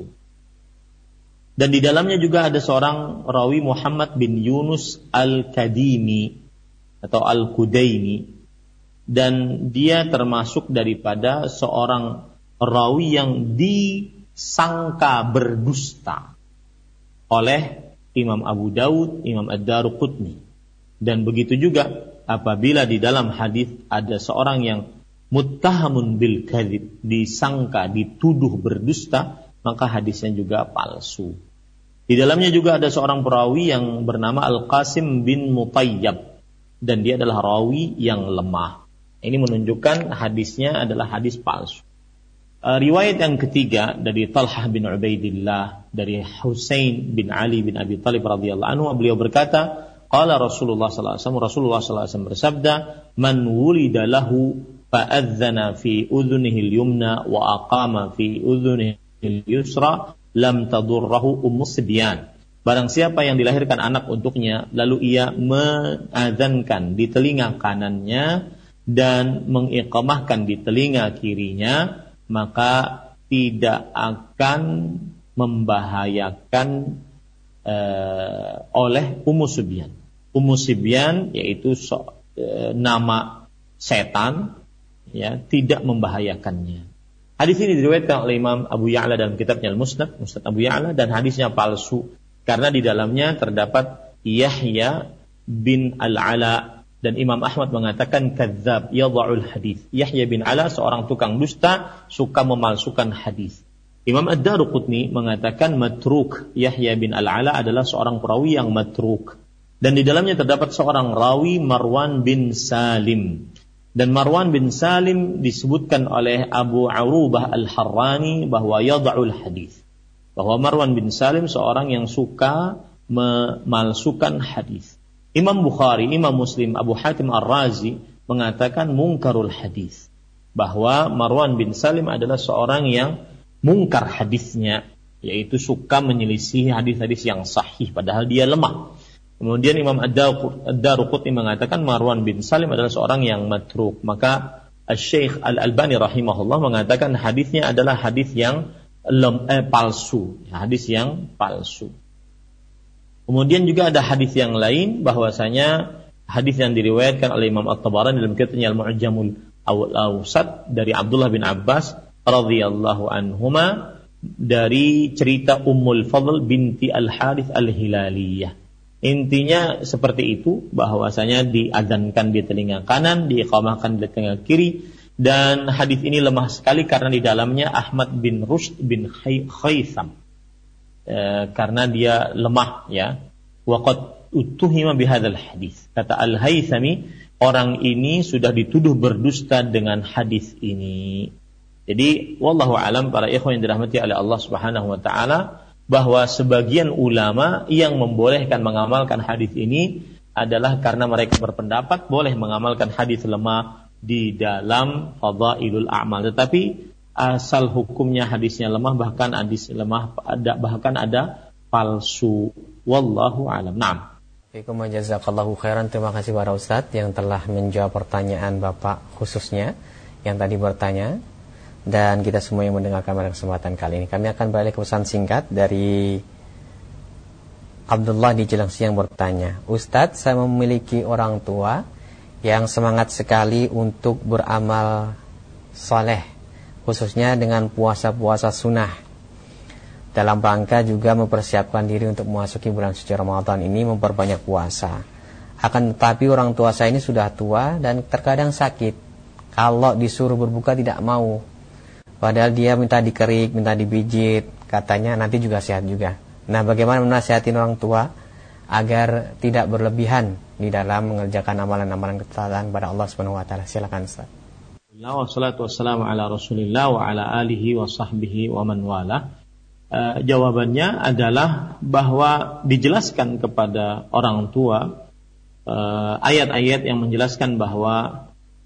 Dan di dalamnya juga ada seorang rawi Muhammad bin Yunus Al-Kadimi atau Al-Kudaini, dan dia termasuk daripada seorang rawi yang disangka berdusta oleh Imam Abu Daud, Imam Ad-Daruqutni. Dan begitu juga apabila di dalam hadis ada seorang yang muttahamun bil kadzib, disangka, dituduh berdusta, maka hadisnya juga palsu. Di dalamnya juga ada seorang perawi yang bernama Al-Qasim bin Mutayyab, dan dia adalah rawi yang lemah. Ini menunjukkan hadisnya adalah hadis palsu. Riwayat yang ketiga dari Talhah bin Ubaidillah dari Husain bin Ali bin Abi Thalib radhiyallahu anhu, beliau berkata, qala Rasulullah sallallahu alaihi wasallam bersabda, man wulida lahu fa'adzana fi udhunihi al-yumna wa aqama fi udhunihi al-yusra lam tadurrahu ummus sibyan. Barang siapa yang dilahirkan anak untuknya, lalu ia mengadzankan di telinga kanannya dan mengiqamahkan di telinga kirinya, maka tidak akan membahayakan oleh ummus sibyan. Ummus sibyan yaitu nama setan, ya, tidak membahayakannya. Hadis ini diriwayatkan oleh Imam Abu Ya'la dalam kitabnya Al-Musnad, Musnad Abu Ya'la, dan hadisnya palsu karena di dalamnya terdapat Yahya bin Al-Ala, dan Imam Ahmad mengatakan kadzab yadha'ul hadis. Yahya bin Ala seorang tukang dusta, suka memalsukan hadis. Imam Ad-Daruqutni mengatakan matruk. Yahya bin Al-Ala adalah seorang perawi yang matruk. Dan di dalamnya terdapat seorang rawi Marwan bin Salim. Dan Marwan bin Salim disebutkan oleh Abu Urubah Al-Harrani bahwa yadha'ul hadis. Bahwa Marwan bin Salim seorang yang suka memalsukan hadis. Imam Bukhari, Imam Muslim, Abu Hatim Ar-Razi mengatakan mungkarul hadis. Bahwa Marwan bin Salim adalah seorang yang mungkar hadisnya, yaitu suka menyelisih hadis-hadis yang sahih padahal dia lemah. Kemudian Imam Ad-Daruqutni mengatakan Marwan bin Salim adalah seorang yang matruk. Maka Syekh Al-Albani rahimahullah mengatakan hadisnya adalah hadis yang palsu, hadis yang palsu. Kemudian juga ada hadis yang lain bahwasanya hadis yang diriwayatkan oleh Imam At-Tabarani dalam kitabnya Al-Mu'jamul Awsat dari Abdullah bin Abbas radhiyallahu anhuma, dari cerita Ummul Fadl binti Al-Harith Al-Hilaliyah. Intinya seperti itu, bahwasanya diadzankan di telinga kanan, diiqamahkan di telinga kiri, dan hadis ini lemah sekali karena di dalamnya Ahmad bin Rushd bin Khaitham, karena dia lemah ya. Waqad utuhima bihadzal hadis. Kata Al-Haythami, orang ini sudah dituduh berdusta dengan hadis ini. Jadi wallahu alam, para ikhwan yang dirahmati oleh Allah Subhanahu wa taala, bahwa sebagian ulama yang membolehkan mengamalkan hadis ini adalah karena mereka berpendapat boleh mengamalkan hadis lemah di dalam fadhailul a'mal. Tetapi asal hukumnya hadisnya lemah, bahkan hadis lemah ada palsu. Wallahu a'lam. Naam. Assalamualaikum jazakallahu khairan. Terima kasih para ustadz yang telah menjawab pertanyaan Bapak khususnya yang tadi bertanya, dan kita semua yang mendengarkan pada kesempatan kali ini. Kami akan balik ke pesan singkat dari Abdullah di Cilengsi yang bertanya, Ustadz, saya memiliki orang tua yang semangat sekali untuk beramal soleh, khususnya dengan puasa-puasa sunnah, dalam rangka juga mempersiapkan diri untuk memasuki bulan suci Ramadan ini, memperbanyak puasa. Akan tetapi orang tua saya ini sudah tua dan terkadang sakit. Kalau disuruh berbuka tidak mau, padahal dia minta dikerik, minta dibijit, katanya nanti juga sehat juga. Nah, bagaimana menasihatin orang tua agar tidak berlebihan di dalam mengerjakan amalan-amalan ketaatan kepada Allah Subhanahu wa taala? Silakan Ustaz. Wassalatu wassalamu ala Rasulillah wa ala alihi wa sahbihi wa man wala. Jawabannya adalah bahwa dijelaskan kepada orang tua ayat-ayat yang menjelaskan bahwa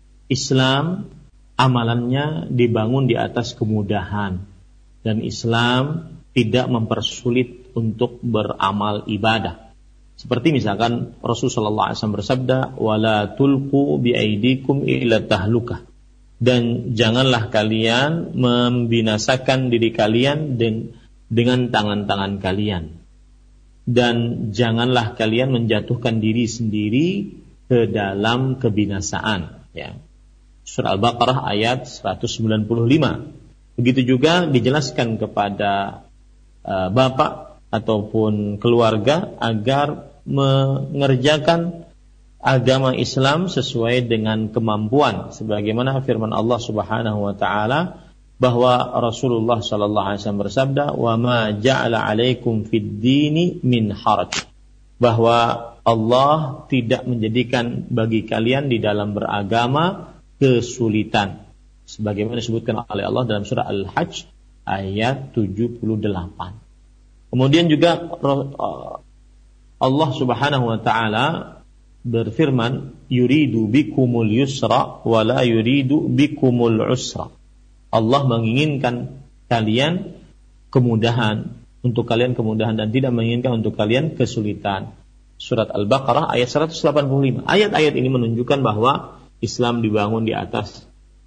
Islam amalannya dibangun di atas kemudahan, dan Islam tidak mempersulit untuk beramal ibadah. Seperti misalkan Rasulullah SAW bersabda, "Wala tulqu biaidikum ila tahlukah." Dan janganlah kalian membinasakan diri kalian dengan tangan-tangan kalian. Dan janganlah kalian menjatuhkan diri sendiri ke dalam kebinasaan, ya. Surah Al-Baqarah ayat 195. Begitu juga dijelaskan kepada bapak ataupun keluarga agar mengerjakan agama Islam sesuai dengan kemampuan, sebagaimana firman Allah Subhanahu wa taala bahwa Rasulullah sallallahu alaihi wasallam bersabda, "Wa ma ja'ala 'alaikum fid dini min haraj." Bahwa Allah tidak menjadikan bagi kalian di dalam beragama kesulitan, sebagaimana disebutkan oleh Allah dalam surah Al-Hajj ayat 78. Kemudian juga Allah Subhanahu wa taala berfirman, "Yuridu bikumul yusra wa la yuridu bikumul usra." Allah menginginkan kalian kemudahan, untuk kalian kemudahan, dan tidak menginginkan untuk kalian kesulitan. Surat Al-Baqarah ayat 185. Ayat-ayat ini menunjukkan bahwa Islam dibangun di atas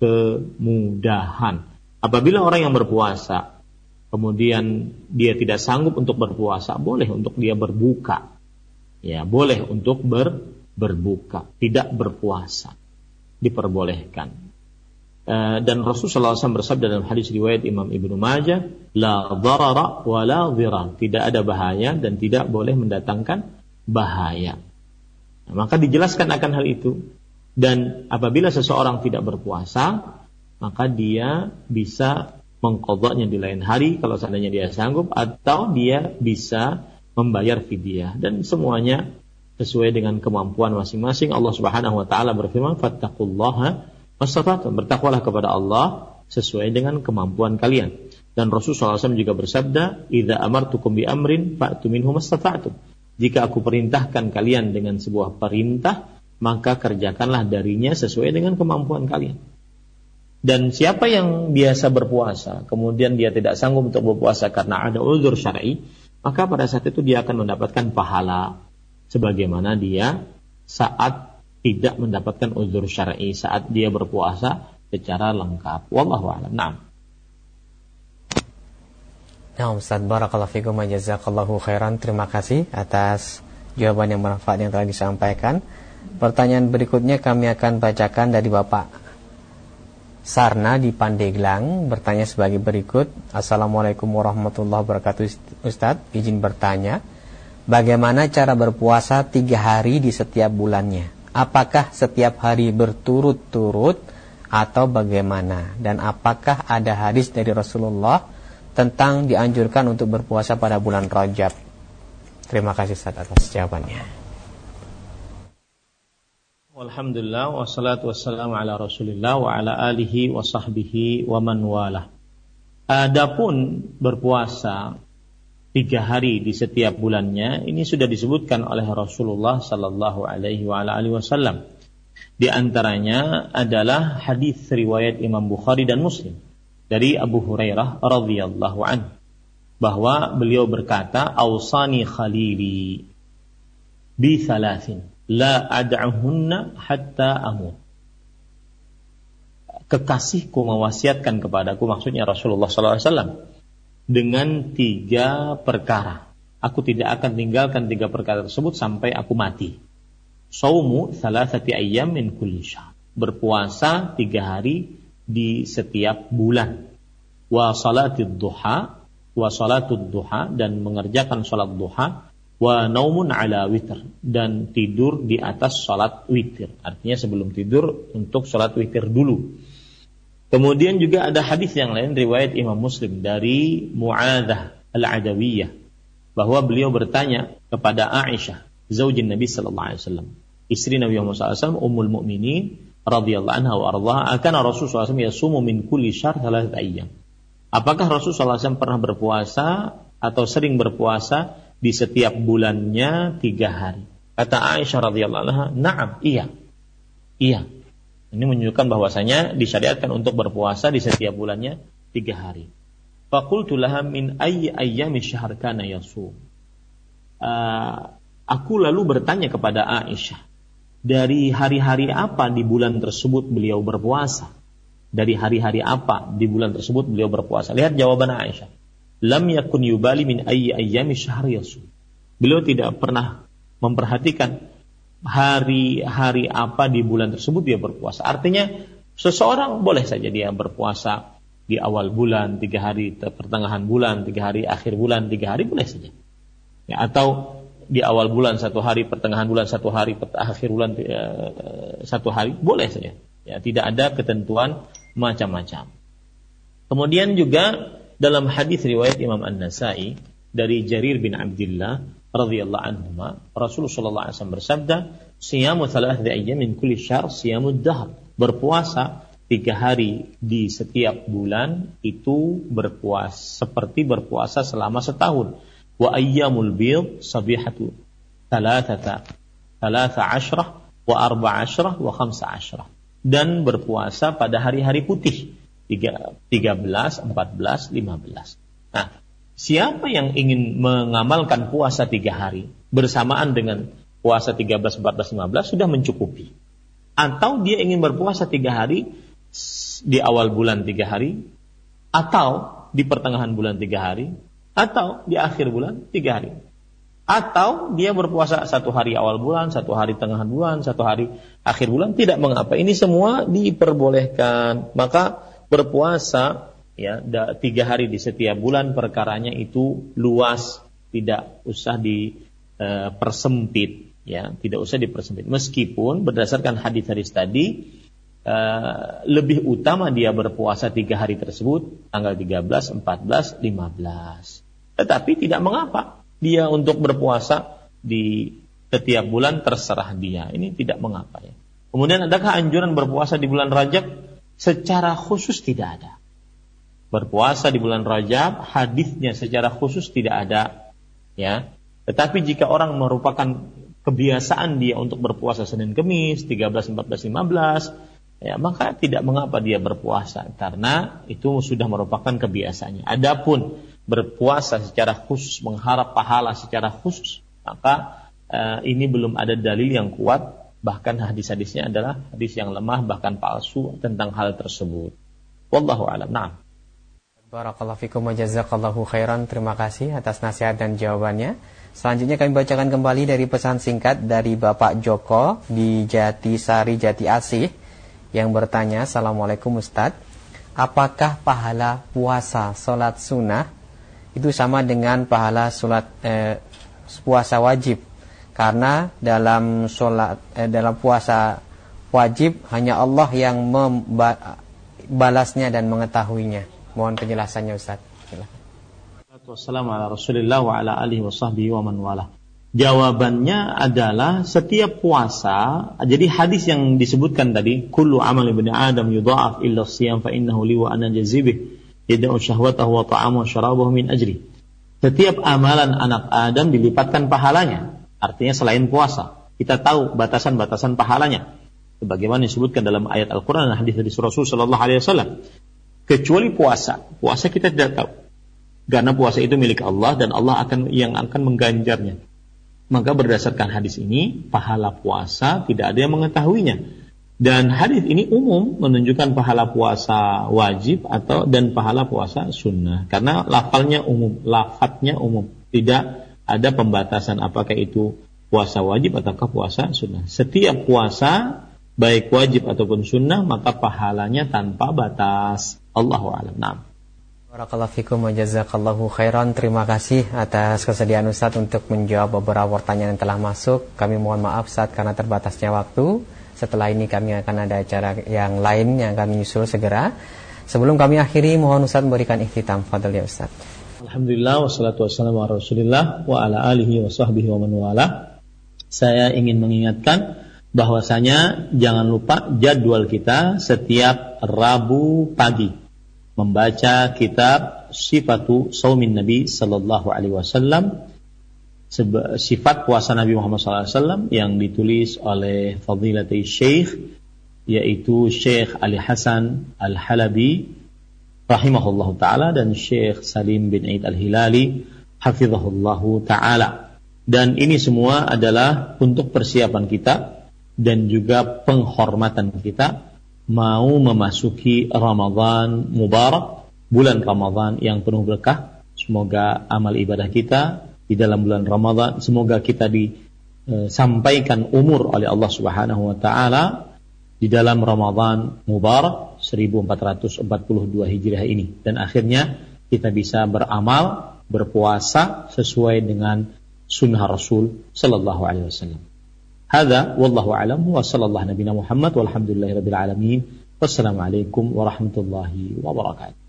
kemudahan. Apabila orang yang berpuasa, kemudian dia tidak sanggup untuk berpuasa, boleh untuk dia berbuka. Ya, boleh untuk berbuka, tidak berpuasa. Diperbolehkan. Dan Rasulullah SAW bersabda dalam hadis riwayat Imam Ibnu Majah, "La dharara wa la dhirar." Tidak ada bahaya dan tidak boleh mendatangkan bahaya. Nah, maka dijelaskan akan hal itu. Dan apabila seseorang tidak berpuasa, maka dia bisa mengqadhanya di lain hari kalau seandainya dia sanggup, atau dia bisa membayar fidyah, dan semuanya sesuai dengan kemampuan masing-masing. Allah Subhanahu wa taala berfirman, "Fattaqullaha mastata'tum." Bertakwalah kepada Allah sesuai dengan kemampuan kalian. Dan Rasulullah SAW juga bersabda, "Idza amartukum bi amrin fa'tu minhu mastata'tum." Jika aku perintahkan kalian dengan sebuah perintah, maka kerjakanlah darinya sesuai dengan kemampuan kalian. Dan siapa yang biasa berpuasa, kemudian dia tidak sanggup untuk berpuasa karena ada uzur syar'i, maka pada saat itu dia akan mendapatkan pahala sebagaimana dia saat tidak mendapatkan uzur syar'i, saat dia berpuasa secara lengkap. Wallahu a'lam. Naam. Nah, Ustaz, barakallahu fikum wa jazakallahu khairan. Terima kasih atas jawaban yang bermanfaat yang telah disampaikan. Pertanyaan berikutnya kami akan bacakan dari Bapak Sarna di Pandeglang, bertanya sebagai berikut. Assalamualaikum warahmatullahi wabarakatuh. Ustaz, izin bertanya, bagaimana cara berpuasa 3 hari di setiap bulannya? Apakah setiap hari berturut-turut atau bagaimana? Dan apakah ada hadis dari Rasulullah tentang dianjurkan untuk berpuasa pada bulan Rajab? Terima kasih Ustaz atas jawabannya. Alhamdulillah wassalatu wassalamu ala Rasulillah wa ala alihi wa sahbihi wa man wala. Adapun berpuasa 3 hari di setiap bulannya, ini sudah disebutkan oleh Rasulullah sallallahu alaihi wa ala alihi wasallam. Di antaranya adalah hadis riwayat Imam Bukhari dan Muslim dari Abu Hurairah radhiyallahu anhu, bahwa beliau berkata, "Ausani khalili bi thalathin la ad'ahunna hatta amut." Kekasihku mewasiatkan kepadaku, maksudnya Rasulullah sallallahu alaihi wasallam, dengan 3 perkara. Aku tidak akan tinggalkan 3 perkara tersebut sampai aku mati. Shaumu thalathati ayyam min kulli syahr. Berpuasa 3 hari di setiap bulan. Wa salatud duha, dan mengerjakan salat duha. Wa naumun ala witr, dan tidur di atas salat witir. Artinya sebelum tidur untuk salat witir dulu. Kemudian juga ada hadis yang lain riwayat Imam Muslim dari Mu'adzah al-Adawiyah, bahwa beliau bertanya kepada Aisyah, zaujin Nabi sallallahu alaihi wasallam, istri Nabi Muhammad sallallahu alaihi wasallam, ummul mukminin radhiyallahu anha wa ardhaha, akana Rasulullah sallallahu alaihi wasallam yasumu min kulli syahr 3 ayyam. Apakah Rasulullah sallallahu alaihi wasallam pernah berpuasa atau sering berpuasa di setiap bulannya 3 hari? Kata Aisyah radhiyallahu anha, "Na'am, iya." Ini menunjukkan bahwasanya disyariatkan untuk berpuasa di setiap bulannya 3 hari. Faqultu laha min ayyi ayyami syahr kana yasum. Aku lalu bertanya kepada Aisyah, dari hari-hari apa di bulan tersebut beliau berpuasa? Dari hari-hari apa di bulan tersebut beliau berpuasa? Lihat jawaban Aisyah. Lam yakun yubali min ayyi ayyami syahr yasum. Beliau tidak pernah memperhatikan hari-hari apa di bulan tersebut dia berpuasa. Artinya seseorang boleh saja dia berpuasa di awal bulan 3 hari, pertengahan bulan 3 hari, akhir bulan 3 hari, boleh saja. Ya, atau di awal bulan 1 hari, pertengahan bulan 1 hari, akhir bulan 1 hari, boleh saja. Ya, tidak ada ketentuan macam-macam. Kemudian juga dalam hadis riwayat Imam An-Nasai dari Jarir bin Abdullah radhiyallahu anhuma, Rasulullah sallallahu alaihi wasallam bersabda, "Siyamu 3 ayyam min kulli syahr siyamud dahr." Berpuasa 3 hari di setiap bulan itu berpuasa seperti berpuasa selama setahun. Wa ayyamul bid sabihatu 13 wa 14 wa 15. Dan berpuasa pada hari-hari putih 13, 14, 15. Nah, siapa yang ingin mengamalkan puasa 3 hari bersamaan dengan puasa 13, 14, 15 sudah mencukupi. Atau dia ingin berpuasa 3 hari di awal bulan 3 hari, atau di pertengahan bulan 3 hari, atau di akhir bulan 3 hari. Atau dia berpuasa 1 hari awal bulan, 1 hari tengah bulan, 1 hari akhir bulan, tidak mengapa. Ini semua diperbolehkan. Maka berpuasa 3 hari di setiap bulan perkaranya itu luas, tidak usah dipersempit, tidak usah dipersempit. Meskipun berdasarkan hadis-hadis tadi lebih utama dia berpuasa 3 hari tersebut, tanggal 13, 14, 15. Tetapi tidak mengapa dia untuk berpuasa di setiap bulan, terserah dia. Ini tidak mengapa ya. Kemudian adakah anjuran berpuasa di bulan Rajab? Secara khusus tidak ada. Berpuasa di bulan Rajab, hadisnya secara khusus tidak ada, ya. Tetapi jika orang merupakan kebiasaan dia untuk berpuasa Senin Kemis, 13, 14, 15, ya, maka tidak mengapa dia berpuasa, karena itu sudah merupakan kebiasaannya. Adapun berpuasa secara khusus, mengharap pahala secara khusus, maka ini belum ada dalil yang kuat, bahkan hadis-hadisnya adalah hadis yang lemah, bahkan palsu tentang hal tersebut. Wallahu a'lam. Na'am. Barakallahu fikum wa jazakallahu khairan. Terima kasih atas nasihat dan jawabannya. Selanjutnya kami bacakan kembali dari pesan singkat dari Bapak Joko di Jatisari, Jati Asih, yang bertanya, Assalamualaikum Ustadz, apakah pahala puasa sholat sunnah itu sama dengan pahala sholat puasa wajib. Karena dalam dalam puasa wajib hanya Allah yang membalasnya dan mengetahuinya. Mohon penjelasannya Ustaz. Wassalamu ala Rasulillah wa ala alihi wa sahbihi wa man wala. Jawabannya adalah setiap puasa. Jadi hadis yang disebutkan tadi, kullu amal ibni Adam yudha'af illa siyam fa innahu li wa ana jazibih yad'u syahwatahu wa ta'amahu wa syarabahu min ajri. Setiap amalan anak Adam dilipatkan pahalanya. Artinya selain puasa, kita tahu batasan-batasan pahalanya. Sebagaimana disebutkan dalam ayat Al-Quran dan hadis dari Rasul sallallahu alaihi wasallam. Kecuali puasa kita tidak tahu. Karena puasa itu milik Allah dan Allah akan mengganjarnya. Maka berdasarkan hadis ini, pahala puasa tidak ada yang mengetahuinya. Dan hadis ini umum menunjukkan pahala puasa wajib dan pahala puasa sunnah. Karena lafadznya umum, tidak ada pembatasan apakah itu puasa wajib ataukah puasa sunnah. Setiap puasa baik wajib ataupun sunnah maka pahalanya tanpa batas. Allahu a'lam. Naam. Barakallahu fikum wa jazakallahu khairan. Terima kasih atas kesediaan Ustaz untuk menjawab beberapa pertanyaan yang telah masuk. Kami mohon maaf Ustaz karena terbatasnya waktu. Setelah ini kami akan ada acara yang lain yang kami nyusul segera. Sebelum kami akhiri, mohon Ustaz memberikan ikhtitam. Fadhil ya Ustaz. Alhamdulillah wassalatu wassalamu ala Rasulillah wa ala alihi wa sahbihi wa man wala. Saya ingin mengingatkan bahwasanya jangan lupa jadwal kita setiap Rabu pagi membaca kitab Sifatu Shaumin Nabi sallallahu alaihi wasallam, sifat puasa Nabi Muhammad sallallahu alaihi wasallam yang ditulis oleh Fadilatul Syekh, yaitu Syekh Ali Hasan Al-Halabi rahimahullahu taala dan Syekh Salim bin Aid Al-Hilali hafizahullahu taala. Dan ini semua adalah untuk persiapan kita dan juga penghormatan kita mau memasuki Ramadan Mubarak, bulan Ramadan yang penuh berkah. Semoga amal ibadah kita di dalam bulan Ramadan, semoga kita disampaikan umur oleh Allah Subhanahu wa taala di dalam Ramadan Mubarak 1442 Hijriah ini, dan akhirnya kita bisa beramal, berpuasa sesuai dengan sunnah Rasul sallallahu alaihi wasallam. Hadza wallahu a'lam wa sallallahu nabiyana Muhammad walhamdulillahirabbil alamin. Wassalamualaikum warahmatullahi wabarakatuh.